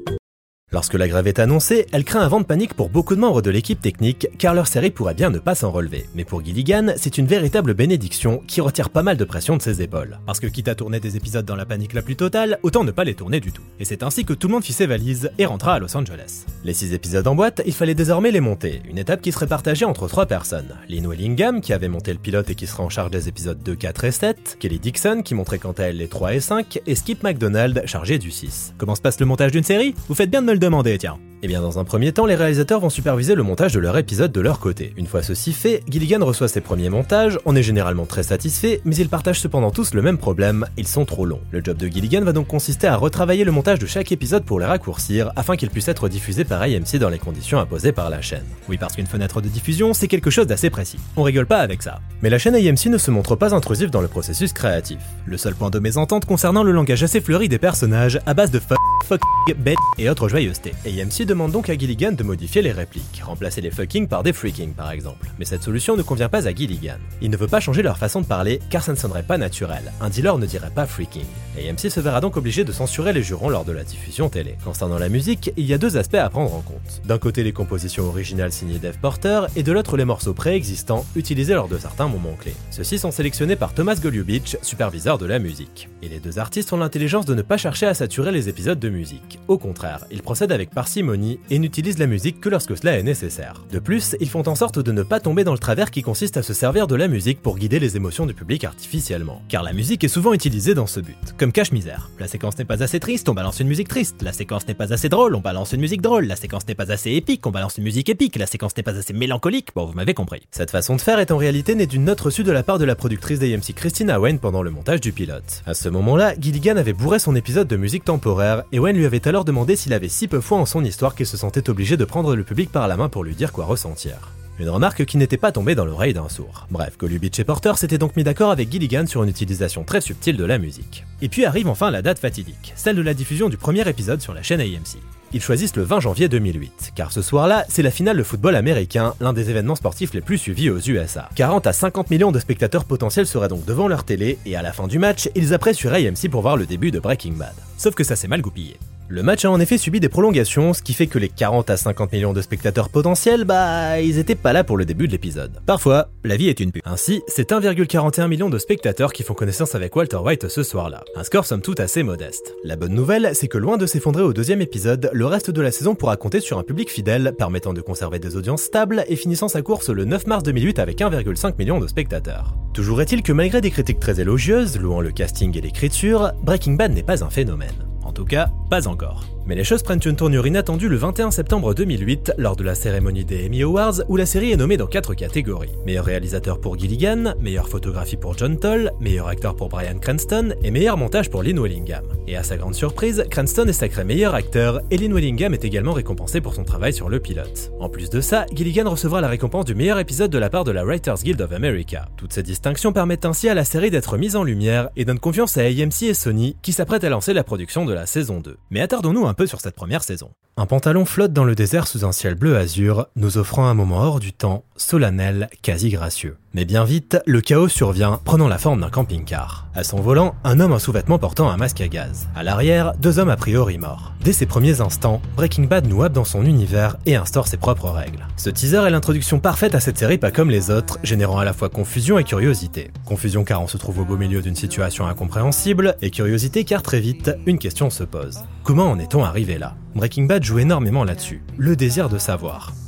F: Lorsque la grève est annoncée, elle crée un vent de panique pour beaucoup de membres de l'équipe technique, car leur série pourrait bien ne pas s'en relever. Mais pour Gilligan, c'est une véritable bénédiction qui retire pas mal de pression de ses épaules. Parce que quitte à tourner des épisodes dans la panique la plus totale, autant ne pas les tourner du tout. Et c'est ainsi que tout le monde fit ses valises et rentra à Los Angeles. Les 6 épisodes en boîte, il fallait désormais les monter, une étape qui serait partagée entre 3 personnes. Lynn Willingham, qui avait monté le pilote et qui sera en charge des épisodes 2, 4 et 7, Kelly Dixon, qui montrait quant à elle les 3 et 5, et Skip McDonald, chargé du 6. Comment se passe le montage d'une série ? Vous faites bien de me le demander, tiens. Et bien dans un premier temps, les réalisateurs vont superviser le montage de leur épisode de leur côté. Une fois ceci fait, Gilligan reçoit ses premiers montages, on est généralement très satisfait, mais ils partagent cependant tous le même problème, ils sont trop longs. Le job de Gilligan va donc consister à retravailler le montage de chaque épisode pour les raccourcir, afin qu'ils puissent être diffusés par AMC dans les conditions imposées par la chaîne. Oui, parce qu'une fenêtre de diffusion, c'est quelque chose d'assez précis. On rigole pas avec ça. Mais la chaîne AMC ne se montre pas intrusive dans le processus créatif. Le seul point de mésentente concernant le langage assez fleuri des personnages, à base de fuck, bet et autres joyeusetés. AMC demande donc à Gilligan de modifier les répliques, remplacer les fucking par des freaking par exemple. Mais cette solution ne convient pas à Gilligan. Il ne veut pas changer leur façon de parler car ça ne sonnerait pas naturel. Un dealer ne dirait pas freaking. AMC se verra donc obligé de censurer les jurons lors de la diffusion télé. Concernant la musique, il y a 2 aspects à prendre en compte. D'un côté les compositions originales signées Dave Porter et de l'autre les morceaux préexistants utilisés lors de certains moments clés. Ceux-ci sont sélectionnés par Thomas Golubic, superviseur de la musique. Et les 2 artistes ont l'intelligence de ne pas chercher à saturer les épisodes de musique. Au contraire, ils procèdent avec parcimonie et n'utilisent la musique que lorsque cela est nécessaire. De plus, ils font en sorte de ne pas tomber dans le travers qui consiste à se servir de la musique pour guider les émotions du public artificiellement. Car la musique est souvent utilisée dans ce but, comme cache-misère. La séquence n'est pas assez triste, on balance une musique triste. La séquence n'est pas assez drôle, on balance une musique drôle. La séquence n'est pas assez épique, on balance une musique épique. La séquence n'est pas assez mélancolique, bon vous m'avez compris. Cette façon de faire est en réalité née d'une note reçue de la part de la productrice d'AMC Christina Wayne pendant le montage du pilote. À ce moment-là, Gilligan avait bourré son épisode de musique temporaire et Wayne lui avait alors demandé s'il avait si peu foi en son histoire qu'il se sentait obligé de prendre le public par la main pour lui dire quoi ressentir. Une remarque qui n'était pas tombée dans l'oreille d'un sourd. Bref, Golubic et Porter s'étaient donc mis d'accord avec Gilligan sur une utilisation très subtile de la musique. Et puis arrive enfin la date fatidique, celle de la diffusion du premier épisode sur la chaîne AMC. Ils choisissent le 20 janvier 2008, car ce soir-là, c'est la finale de football américain, l'un des événements sportifs les plus suivis aux USA. 40 à 50 millions de spectateurs potentiels seraient donc devant leur télé, et à la fin du match, ils apprêtent sur AMC pour voir le début de Breaking Bad. Sauf que ça s'est mal goupillé. Le match a en effet subi des prolongations, ce qui fait que les 40 à 50 millions de spectateurs potentiels, ils étaient pas là pour le début de l'épisode. Parfois, la vie est une pute. Ainsi, c'est 1,41 million de spectateurs qui font connaissance avec Walter White ce soir-là. Un score somme toute assez modeste. La bonne nouvelle, c'est que loin de s'effondrer au 2e épisode, le reste de la saison pourra compter sur un public fidèle, permettant de conserver des audiences stables et finissant sa course le 9 mars 2008 avec 1,5 million de spectateurs. Toujours est-il que malgré des critiques très élogieuses, louant le casting et l'écriture, Breaking Bad n'est pas un phénomène. En tout cas, pas encore. Mais les choses prennent une tournure inattendue le 21 septembre 2008 lors de la cérémonie des Emmy Awards où la série est nommée dans 4 catégories. Meilleur réalisateur pour Gilligan, meilleure photographie pour John Toll, meilleur acteur pour Bryan Cranston et meilleur montage pour Lynn Willingham. Et à sa grande surprise, Cranston est sacré meilleur acteur et Lynn Willingham est également récompensé pour son travail sur le pilote. En plus de ça, Gilligan recevra la récompense du meilleur épisode de la part de la Writers Guild of America. Toutes ces distinctions permettent ainsi à la série d'être mise en lumière et donnent confiance à AMC et Sony qui s'apprêtent à lancer la production de la saison 2. Mais attardons-nous un peu sur cette première saison. Un pantalon flotte dans le désert sous un ciel bleu azur, nous offrant un moment hors du temps, solennel, quasi gracieux. Mais bien vite, le chaos survient, prenant la forme d'un camping-car. À son volant, un homme en sous-vêtements portant un masque à gaz. À l'arrière, 2 hommes a priori morts. Dès ses premiers instants, Breaking Bad nous happe dans son univers et instaure ses propres règles. Ce teaser est l'introduction parfaite à cette série pas comme les autres, générant à la fois confusion et curiosité. Confusion car on se trouve au beau milieu d'une situation incompréhensible, et curiosité car très vite, une question se pose. Comment en est-on arrivé là ? Breaking Bad joue énormément là-dessus, le désir de savoir.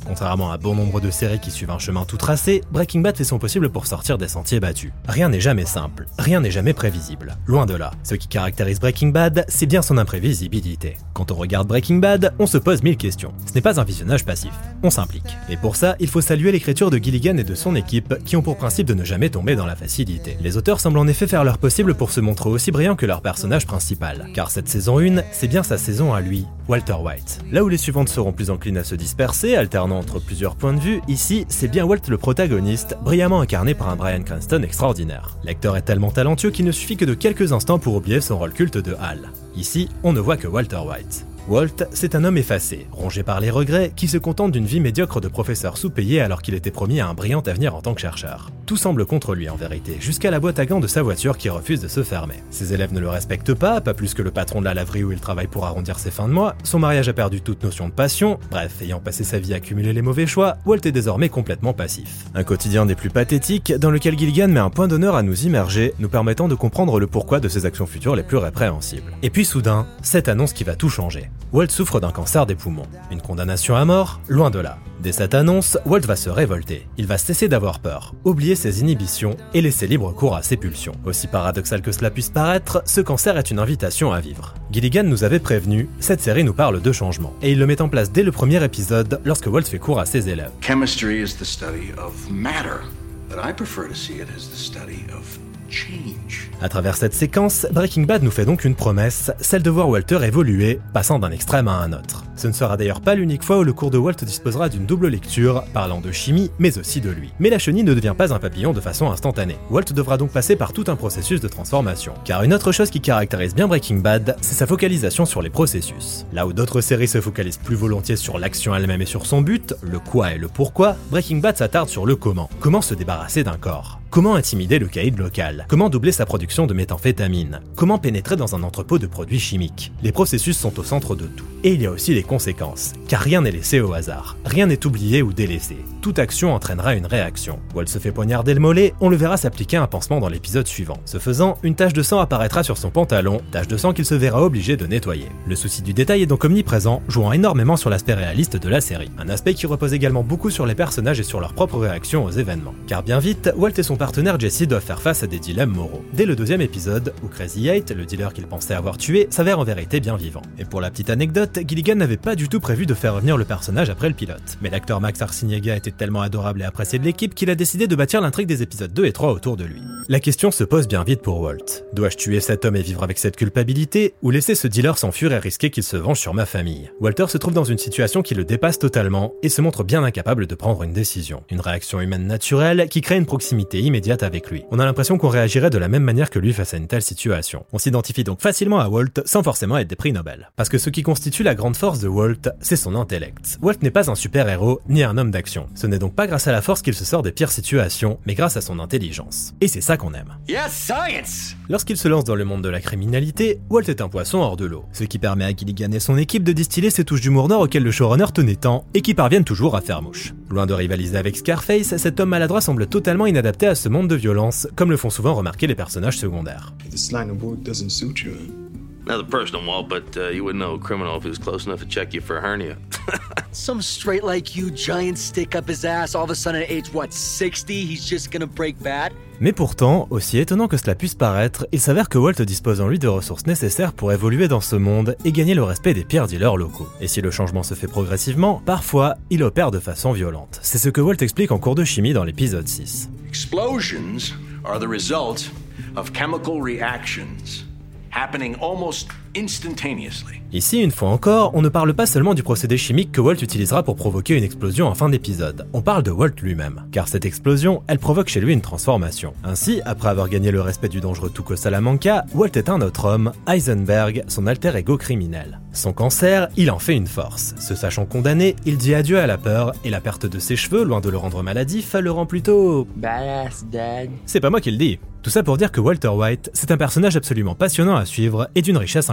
F: Contrairement à bon nombre de séries qui suivent un chemin tout tracé, Breaking Bad fait son possible pour sortir des sentiers battus. Rien n'est jamais simple, rien n'est jamais prévisible. Loin de là. Ce qui caractérise Breaking Bad, c'est bien son imprévisibilité. Quand on regarde Breaking Bad, on se pose 1000 questions. Ce n'est pas un visionnage passif, on s'implique. Et pour ça, il faut saluer l'écriture de Gilligan et de son équipe qui ont pour principe de ne jamais tomber dans la facilité. Les auteurs semblent en effet faire leur possible pour se montrer aussi brillants que leur personnage principal. Car cette saison 1, c'est bien sa saison à lui, Walter White. Là où les suivantes seront plus enclines à se disperser, alternant entre plusieurs points de vue, ici, c'est bien Walt le protagoniste, brillamment incarné par un Bryan Cranston extraordinaire. L'acteur est tellement talentueux qu'il ne suffit que de quelques instants pour oublier son rôle culte de Hal. Ici, on ne voit que Walter White. Walt, c'est un homme effacé, rongé par les regrets, qui se contente d'une vie médiocre de professeur sous-payé alors qu'il était promis à un brillant avenir en tant que chercheur. Tout semble contre lui en vérité, jusqu'à la boîte à gants de sa voiture qui refuse de se fermer. Ses élèves ne le respectent pas plus que le patron de la laverie où il travaille pour arrondir ses fins de mois, son mariage a perdu toute notion de passion, bref, ayant passé sa vie à cumuler les mauvais choix, Walt est désormais complètement passif. Un quotidien des plus pathétiques, dans lequel Gilligan met un point d'honneur à nous immerger, nous permettant de comprendre le pourquoi de ses actions futures les plus répréhensibles. Et puis soudain, cette annonce qui va tout changer. Walt souffre d'un cancer des poumons. Une condamnation à mort? Loin de là. Dès cette annonce, Walt va se révolter. Il va cesser d'avoir peur, oublier ses inhibitions et laisser libre cours à ses pulsions. Aussi paradoxal que cela puisse paraître, ce cancer est une invitation à vivre. Gilligan nous avait prévenu, cette série nous parle de changement. Et il le met en place dès le premier épisode, lorsque Walt fait cours à ses élèves.
L: Chemistry is the study of matter, but I prefer to see it as the study of change.
F: À travers cette séquence, Breaking Bad nous fait donc une promesse, celle de voir Walter évoluer, passant d'un extrême à un autre. Ce ne sera d'ailleurs pas l'unique fois où le cours de Walt disposera d'une double lecture, parlant de chimie, mais aussi de lui. Mais la chenille ne devient pas un papillon de façon instantanée. Walt devra donc passer par tout un processus de transformation. Car une autre chose qui caractérise bien Breaking Bad, c'est sa focalisation sur les processus. Là où d'autres séries se focalisent plus volontiers sur l'action elle-même et sur son but, le quoi et le pourquoi, Breaking Bad s'attarde sur le comment. Comment se débarrasser d'un corps? Comment intimider le caïd local? Comment doubler sa production de méthamphétamine? Comment pénétrer dans un entrepôt de produits chimiques? Les processus sont au centre de tout. Et il y a aussi les conséquences, car rien n'est laissé au hasard. Rien n'est oublié ou délaissé. Toute action entraînera une réaction. Walt se fait poignarder le mollet, on le verra s'appliquer un pansement dans l'épisode suivant. Ce faisant, une tache de sang apparaîtra sur son pantalon, tache de sang qu'il se verra obligé de nettoyer. Le souci du détail est donc omniprésent, jouant énormément sur l'aspect réaliste de la série. Un aspect qui repose également beaucoup sur les personnages et sur leur propre réaction aux événements. Car bien vite, Walt et son partenaire Jesse doivent faire face à des dilemmes moraux. Dès le deuxième épisode, où Crazy Eight, le dealer qu'il pensait avoir tué, s'avère en vérité bien vivant. Et pour la petite anecdote, Gilligan n'avait pas du tout prévu de faire revenir le personnage après le pilote. Mais l'acteur Max Arciniega était tellement adorable et apprécié de l'équipe qu'il a décidé de bâtir l'intrigue des épisodes 2 et 3 autour de lui. La question se pose bien vite pour Walt. Dois-je tuer cet homme et vivre avec cette culpabilité, ou laisser ce dealer s'enfuir et risquer qu'il se venge sur ma famille? Walter se trouve dans une situation qui le dépasse totalement et se montre bien incapable de prendre une décision. Une réaction humaine naturelle qui crée une proximité immédiate avec lui. On a l'impression qu'on réagirait de la même manière que lui face à une telle situation. On s'identifie donc facilement à Walt sans forcément être des prix Nobel. Parce que ce qui constitue la grande force de Walt, c'est son intellect. Walt n'est pas un super-héros ni un homme d'action. Ce n'est donc pas grâce à la force qu'il se sort des pires situations, mais grâce à son intelligence. Et c'est ça qu'on aime.
L: Yes, science!
F: Lorsqu'il se lance dans le monde de la criminalité, Walt est un poisson hors de l'eau. Ce qui permet à Gilligan et son équipe de distiller ces touches d'humour noir auxquelles le showrunner tenait tant et qui parviennent toujours à faire mouche. Loin de rivaliser avec Scarface, cet homme maladroit semble totalement inadapté à ce monde de violence, comme le font souvent remarquer les personnages secondaires.
M: This line of work doesn't suit you.
N: Another personal wall, but you wouldn't know a criminal if he was close enough to check you for a hernia.
O: Some straight like you, giant stick up his ass, all of a sudden at age, 60, he's just gonna break bad?
F: Mais pourtant, aussi étonnant que cela puisse paraître, il s'avère que Walt dispose en lui de ressources nécessaires pour évoluer dans ce monde et gagner le respect des pires dealers locaux. Et si le changement se fait progressivement, parfois, il opère de façon violente. C'est ce que Walt explique en cours de chimie dans l'épisode 6.
L: Explosions are the result of chemical reactions happening almost instantaneously.
F: Ici, une fois encore, on ne parle pas seulement du procédé chimique que Walt utilisera pour provoquer une explosion en fin d'épisode. On parle de Walt lui-même, car cette explosion, elle provoque chez lui une transformation. Ainsi, après avoir gagné le respect du dangereux Tuco Salamanca, Walt est un autre homme, Heisenberg, son alter ego criminel. Son cancer, il en fait une force. Se sachant condamné, il dit adieu à la peur, et la perte de ses cheveux, loin de le rendre maladif, le rend plutôt...
O: badass dad.
F: C'est pas moi qui le dis. Tout ça pour dire que Walter White, c'est un personnage absolument passionnant à suivre et d'une richesse incroyable.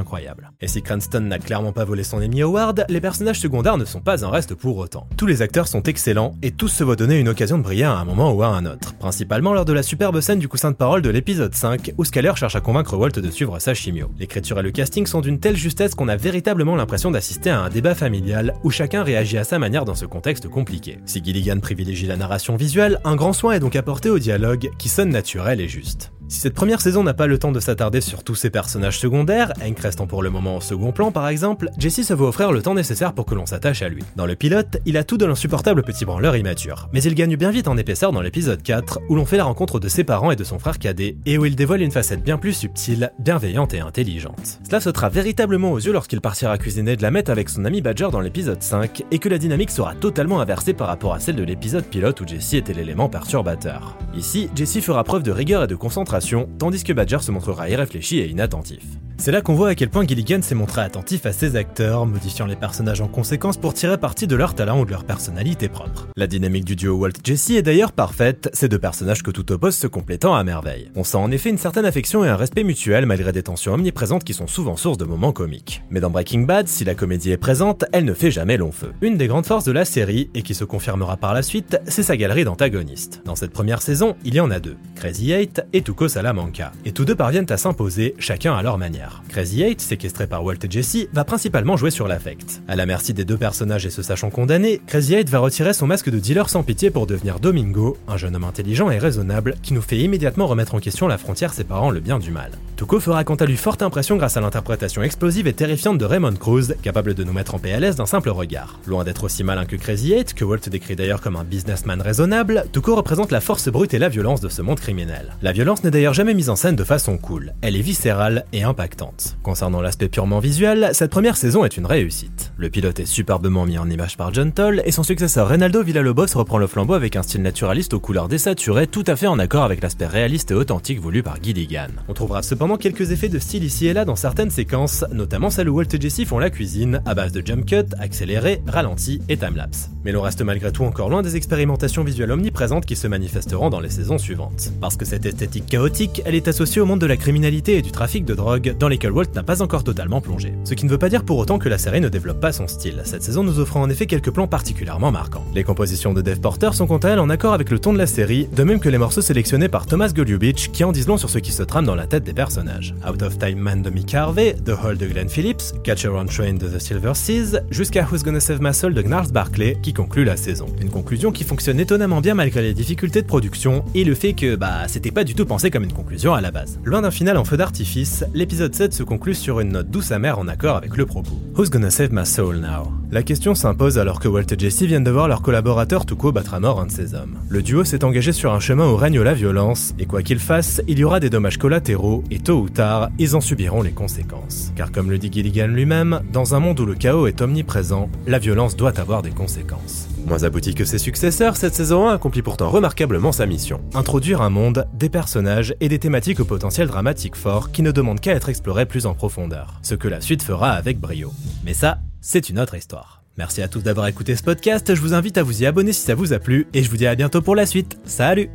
F: incroyable. Et si Cranston n'a clairement pas volé son Emmy Award, les personnages secondaires ne sont pas un reste pour autant. Tous les acteurs sont excellents et tous se voient donner une occasion de briller à un moment ou à un autre, principalement lors de la superbe scène du coussin de parole de l'épisode 5 où Skyler cherche à convaincre Walt de suivre sa chimio. L'écriture et le casting sont d'une telle justesse qu'on a véritablement l'impression d'assister à un débat familial où chacun réagit à sa manière dans ce contexte compliqué. Si Gilligan privilégie la narration visuelle, un grand soin est donc apporté au dialogue qui sonne naturel et juste. Si cette première saison n'a pas le temps de s'attarder sur tous ses personnages secondaires, Hank restant pour le moment au second plan par exemple, Jesse se veut offrir le temps nécessaire pour que l'on s'attache à lui. Dans le pilote, il a tout de l'insupportable petit branleur immature, mais il gagne bien vite en épaisseur dans l'épisode 4, où l'on fait la rencontre de ses parents et de son frère cadet, et où il dévoile une facette bien plus subtile, bienveillante et intelligente. Cela sautera véritablement aux yeux lorsqu'il partira cuisiner de la meth avec son ami Badger dans l'épisode 5, et que la dynamique sera totalement inversée par rapport à celle de l'épisode pilote où Jesse était l'élément perturbateur. Ici, Jesse fera preuve de rigueur et de concentration, tandis que Badger se montrera irréfléchi et inattentif. C'est là qu'on voit à quel point Gilligan s'est montré attentif à ses acteurs, modifiant les personnages en conséquence pour tirer parti de leur talent ou de leur personnalité propre. La dynamique du duo Walt-Jesse est d'ailleurs parfaite, ces deux personnages que tout oppose se complétant à merveille. On sent en effet une certaine affection et un respect mutuel malgré des tensions omniprésentes qui sont souvent source de moments comiques. Mais dans Breaking Bad, si la comédie est présente, elle ne fait jamais long feu. Une des grandes forces de la série, et qui se confirmera par la suite, c'est sa galerie d'antagonistes. Dans cette première saison, il y en a deux, Crazy Eight et Tuco Salamanca, et tous deux parviennent à s'imposer, chacun à leur manière. Crazy Eight, séquestré par Walt et Jesse, va principalement jouer sur l'affect. À la merci des deux personnages et se sachant condamné, Crazy Eight va retirer son masque de dealer sans pitié pour devenir Domingo, un jeune homme intelligent et raisonnable qui nous fait immédiatement remettre en question la frontière séparant le bien du mal. Tuco fera quant à lui forte impression grâce à l'interprétation explosive et terrifiante de Raymond Cruz, capable de nous mettre en PLS d'un simple regard. Loin d'être aussi malin que Crazy Eight, que Walt décrit d'ailleurs comme un businessman raisonnable, Tuco représente la force brute et la violence de ce monde criminel. La violence n'est d'ailleurs jamais mise en scène de façon cool, elle est viscérale et impactante. Concernant l'aspect purement visuel, cette première saison est une réussite. Le pilote est superbement mis en image par John Toll et son successeur Reynaldo Villalobos reprend le flambeau avec un style naturaliste aux couleurs désaturées tout à fait en accord avec l'aspect réaliste et authentique voulu par Gilligan. On trouvera cependant quelques effets de style ici et là dans certaines séquences, notamment celles où Walt et Jesse font la cuisine à base de jump cut, accéléré, ralenti et timelapse. Mais l'on reste malgré tout encore loin des expérimentations visuelles omniprésentes qui se manifesteront dans les saisons suivantes. Parce que cette esthétique chaotique, elle est associée au monde de la criminalité et du trafic de drogue dans lesquels Walt n'a pas encore totalement plongé. Ce qui ne veut pas dire pour autant que la série ne développe pas son style. Cette saison nous offre en effet quelques plans particulièrement marquants. Les compositions de Dave Porter sont quant à elles en accord avec le ton de la série, de même que les morceaux sélectionnés par Thomas Golubic qui en disent long sur ce qui se trame dans la tête des personnages. Out of Time Man de Mick Harvey, The Hole de Glenn Phillips, Catcher on Train de The Silver Seas, jusqu'à Who's Gonna Save My Soul de Gnarls Barkley qui conclut la saison. Une conclusion qui fonctionne étonnamment bien malgré les difficultés de production et le fait que, c'était pas du tout pensé comme une conclusion à la base. Loin d'un final en feu d'artifice, l'épisode 7 se conclut sur une note douce amère en accord avec le propos. Who's Gonna Save My Soul Now? La question s'impose alors que Walt et Jesse viennent de voir leur collaborateur Tuco battre à mort un de ses hommes. Le duo s'est engagé sur un chemin où règne la violence, et quoi qu'il fasse, il y aura des dommages collatéraux, et tôt ou tard, ils en subiront les conséquences. Car comme le dit Gilligan lui-même, dans un monde où le chaos est omniprésent, la violence doit avoir des conséquences. Moins abouti que ses successeurs, cette saison 1 accomplit pourtant remarquablement sa mission. Introduire un monde, des personnages et des thématiques au potentiel dramatique fort qui ne demandent qu'à être explorés plus en profondeur. Ce que la suite fera avec brio. Mais ça, c'est une autre histoire. Merci à tous d'avoir écouté ce podcast, je vous invite à vous y abonner si ça vous a plu, et je vous dis à bientôt pour la suite. Salut!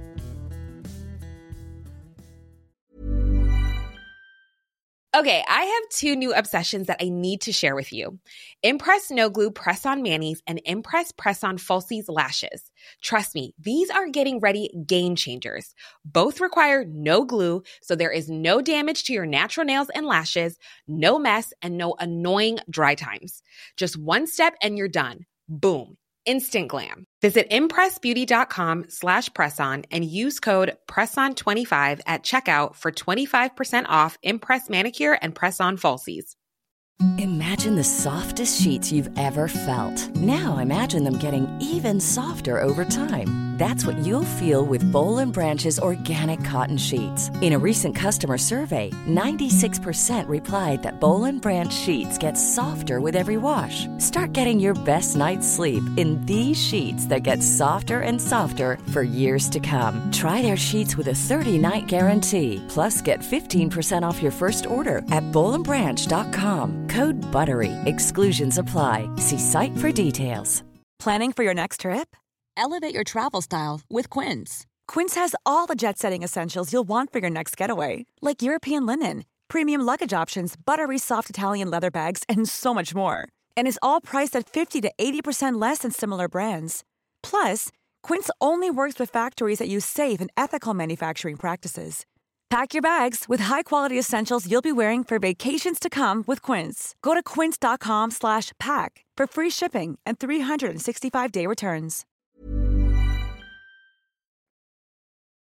P: Okay, I have two new obsessions that I need to share with you. Impress No Glue Press-On Manis and Impress Press-On Falsies Lashes. Trust me, these are getting ready game changers. Both require no glue, so there is no damage to your natural nails and lashes, no mess, and no annoying dry times. Just one step and you're done. Boom. Instant glam. Visit impressbeauty.com/presson and use code PRESSON25 at checkout for 25% off Impress Manicure and Press-On Falsies.
Q: Imagine the softest sheets you've ever felt. Now imagine them getting even softer over time. That's what you'll feel with Boll & Branch's organic cotton sheets. In a recent customer survey, 96% replied that Boll & Branch sheets get softer with every wash. Start getting your best night's sleep in these sheets that get softer and softer for years to come. Try their sheets with a 30-night guarantee. Plus, get 15% off your first order at bollandbranch.com. Code BUTTERY. Exclusions apply. See site for details.
R: Planning for your next trip? Elevate your travel style with Quince. Quince has all the jet-setting essentials you'll want for your next getaway, like European linen,
S: premium luggage options, buttery soft Italian leather bags, and so much more. And is all priced at 50 to 80% less than similar brands. Plus, Quince only works with factories that use safe and ethical manufacturing practices. Pack your bags with high-quality essentials you'll be wearing for vacations to come with Quince. Go to quince.com/pack for free shipping and 365-day returns.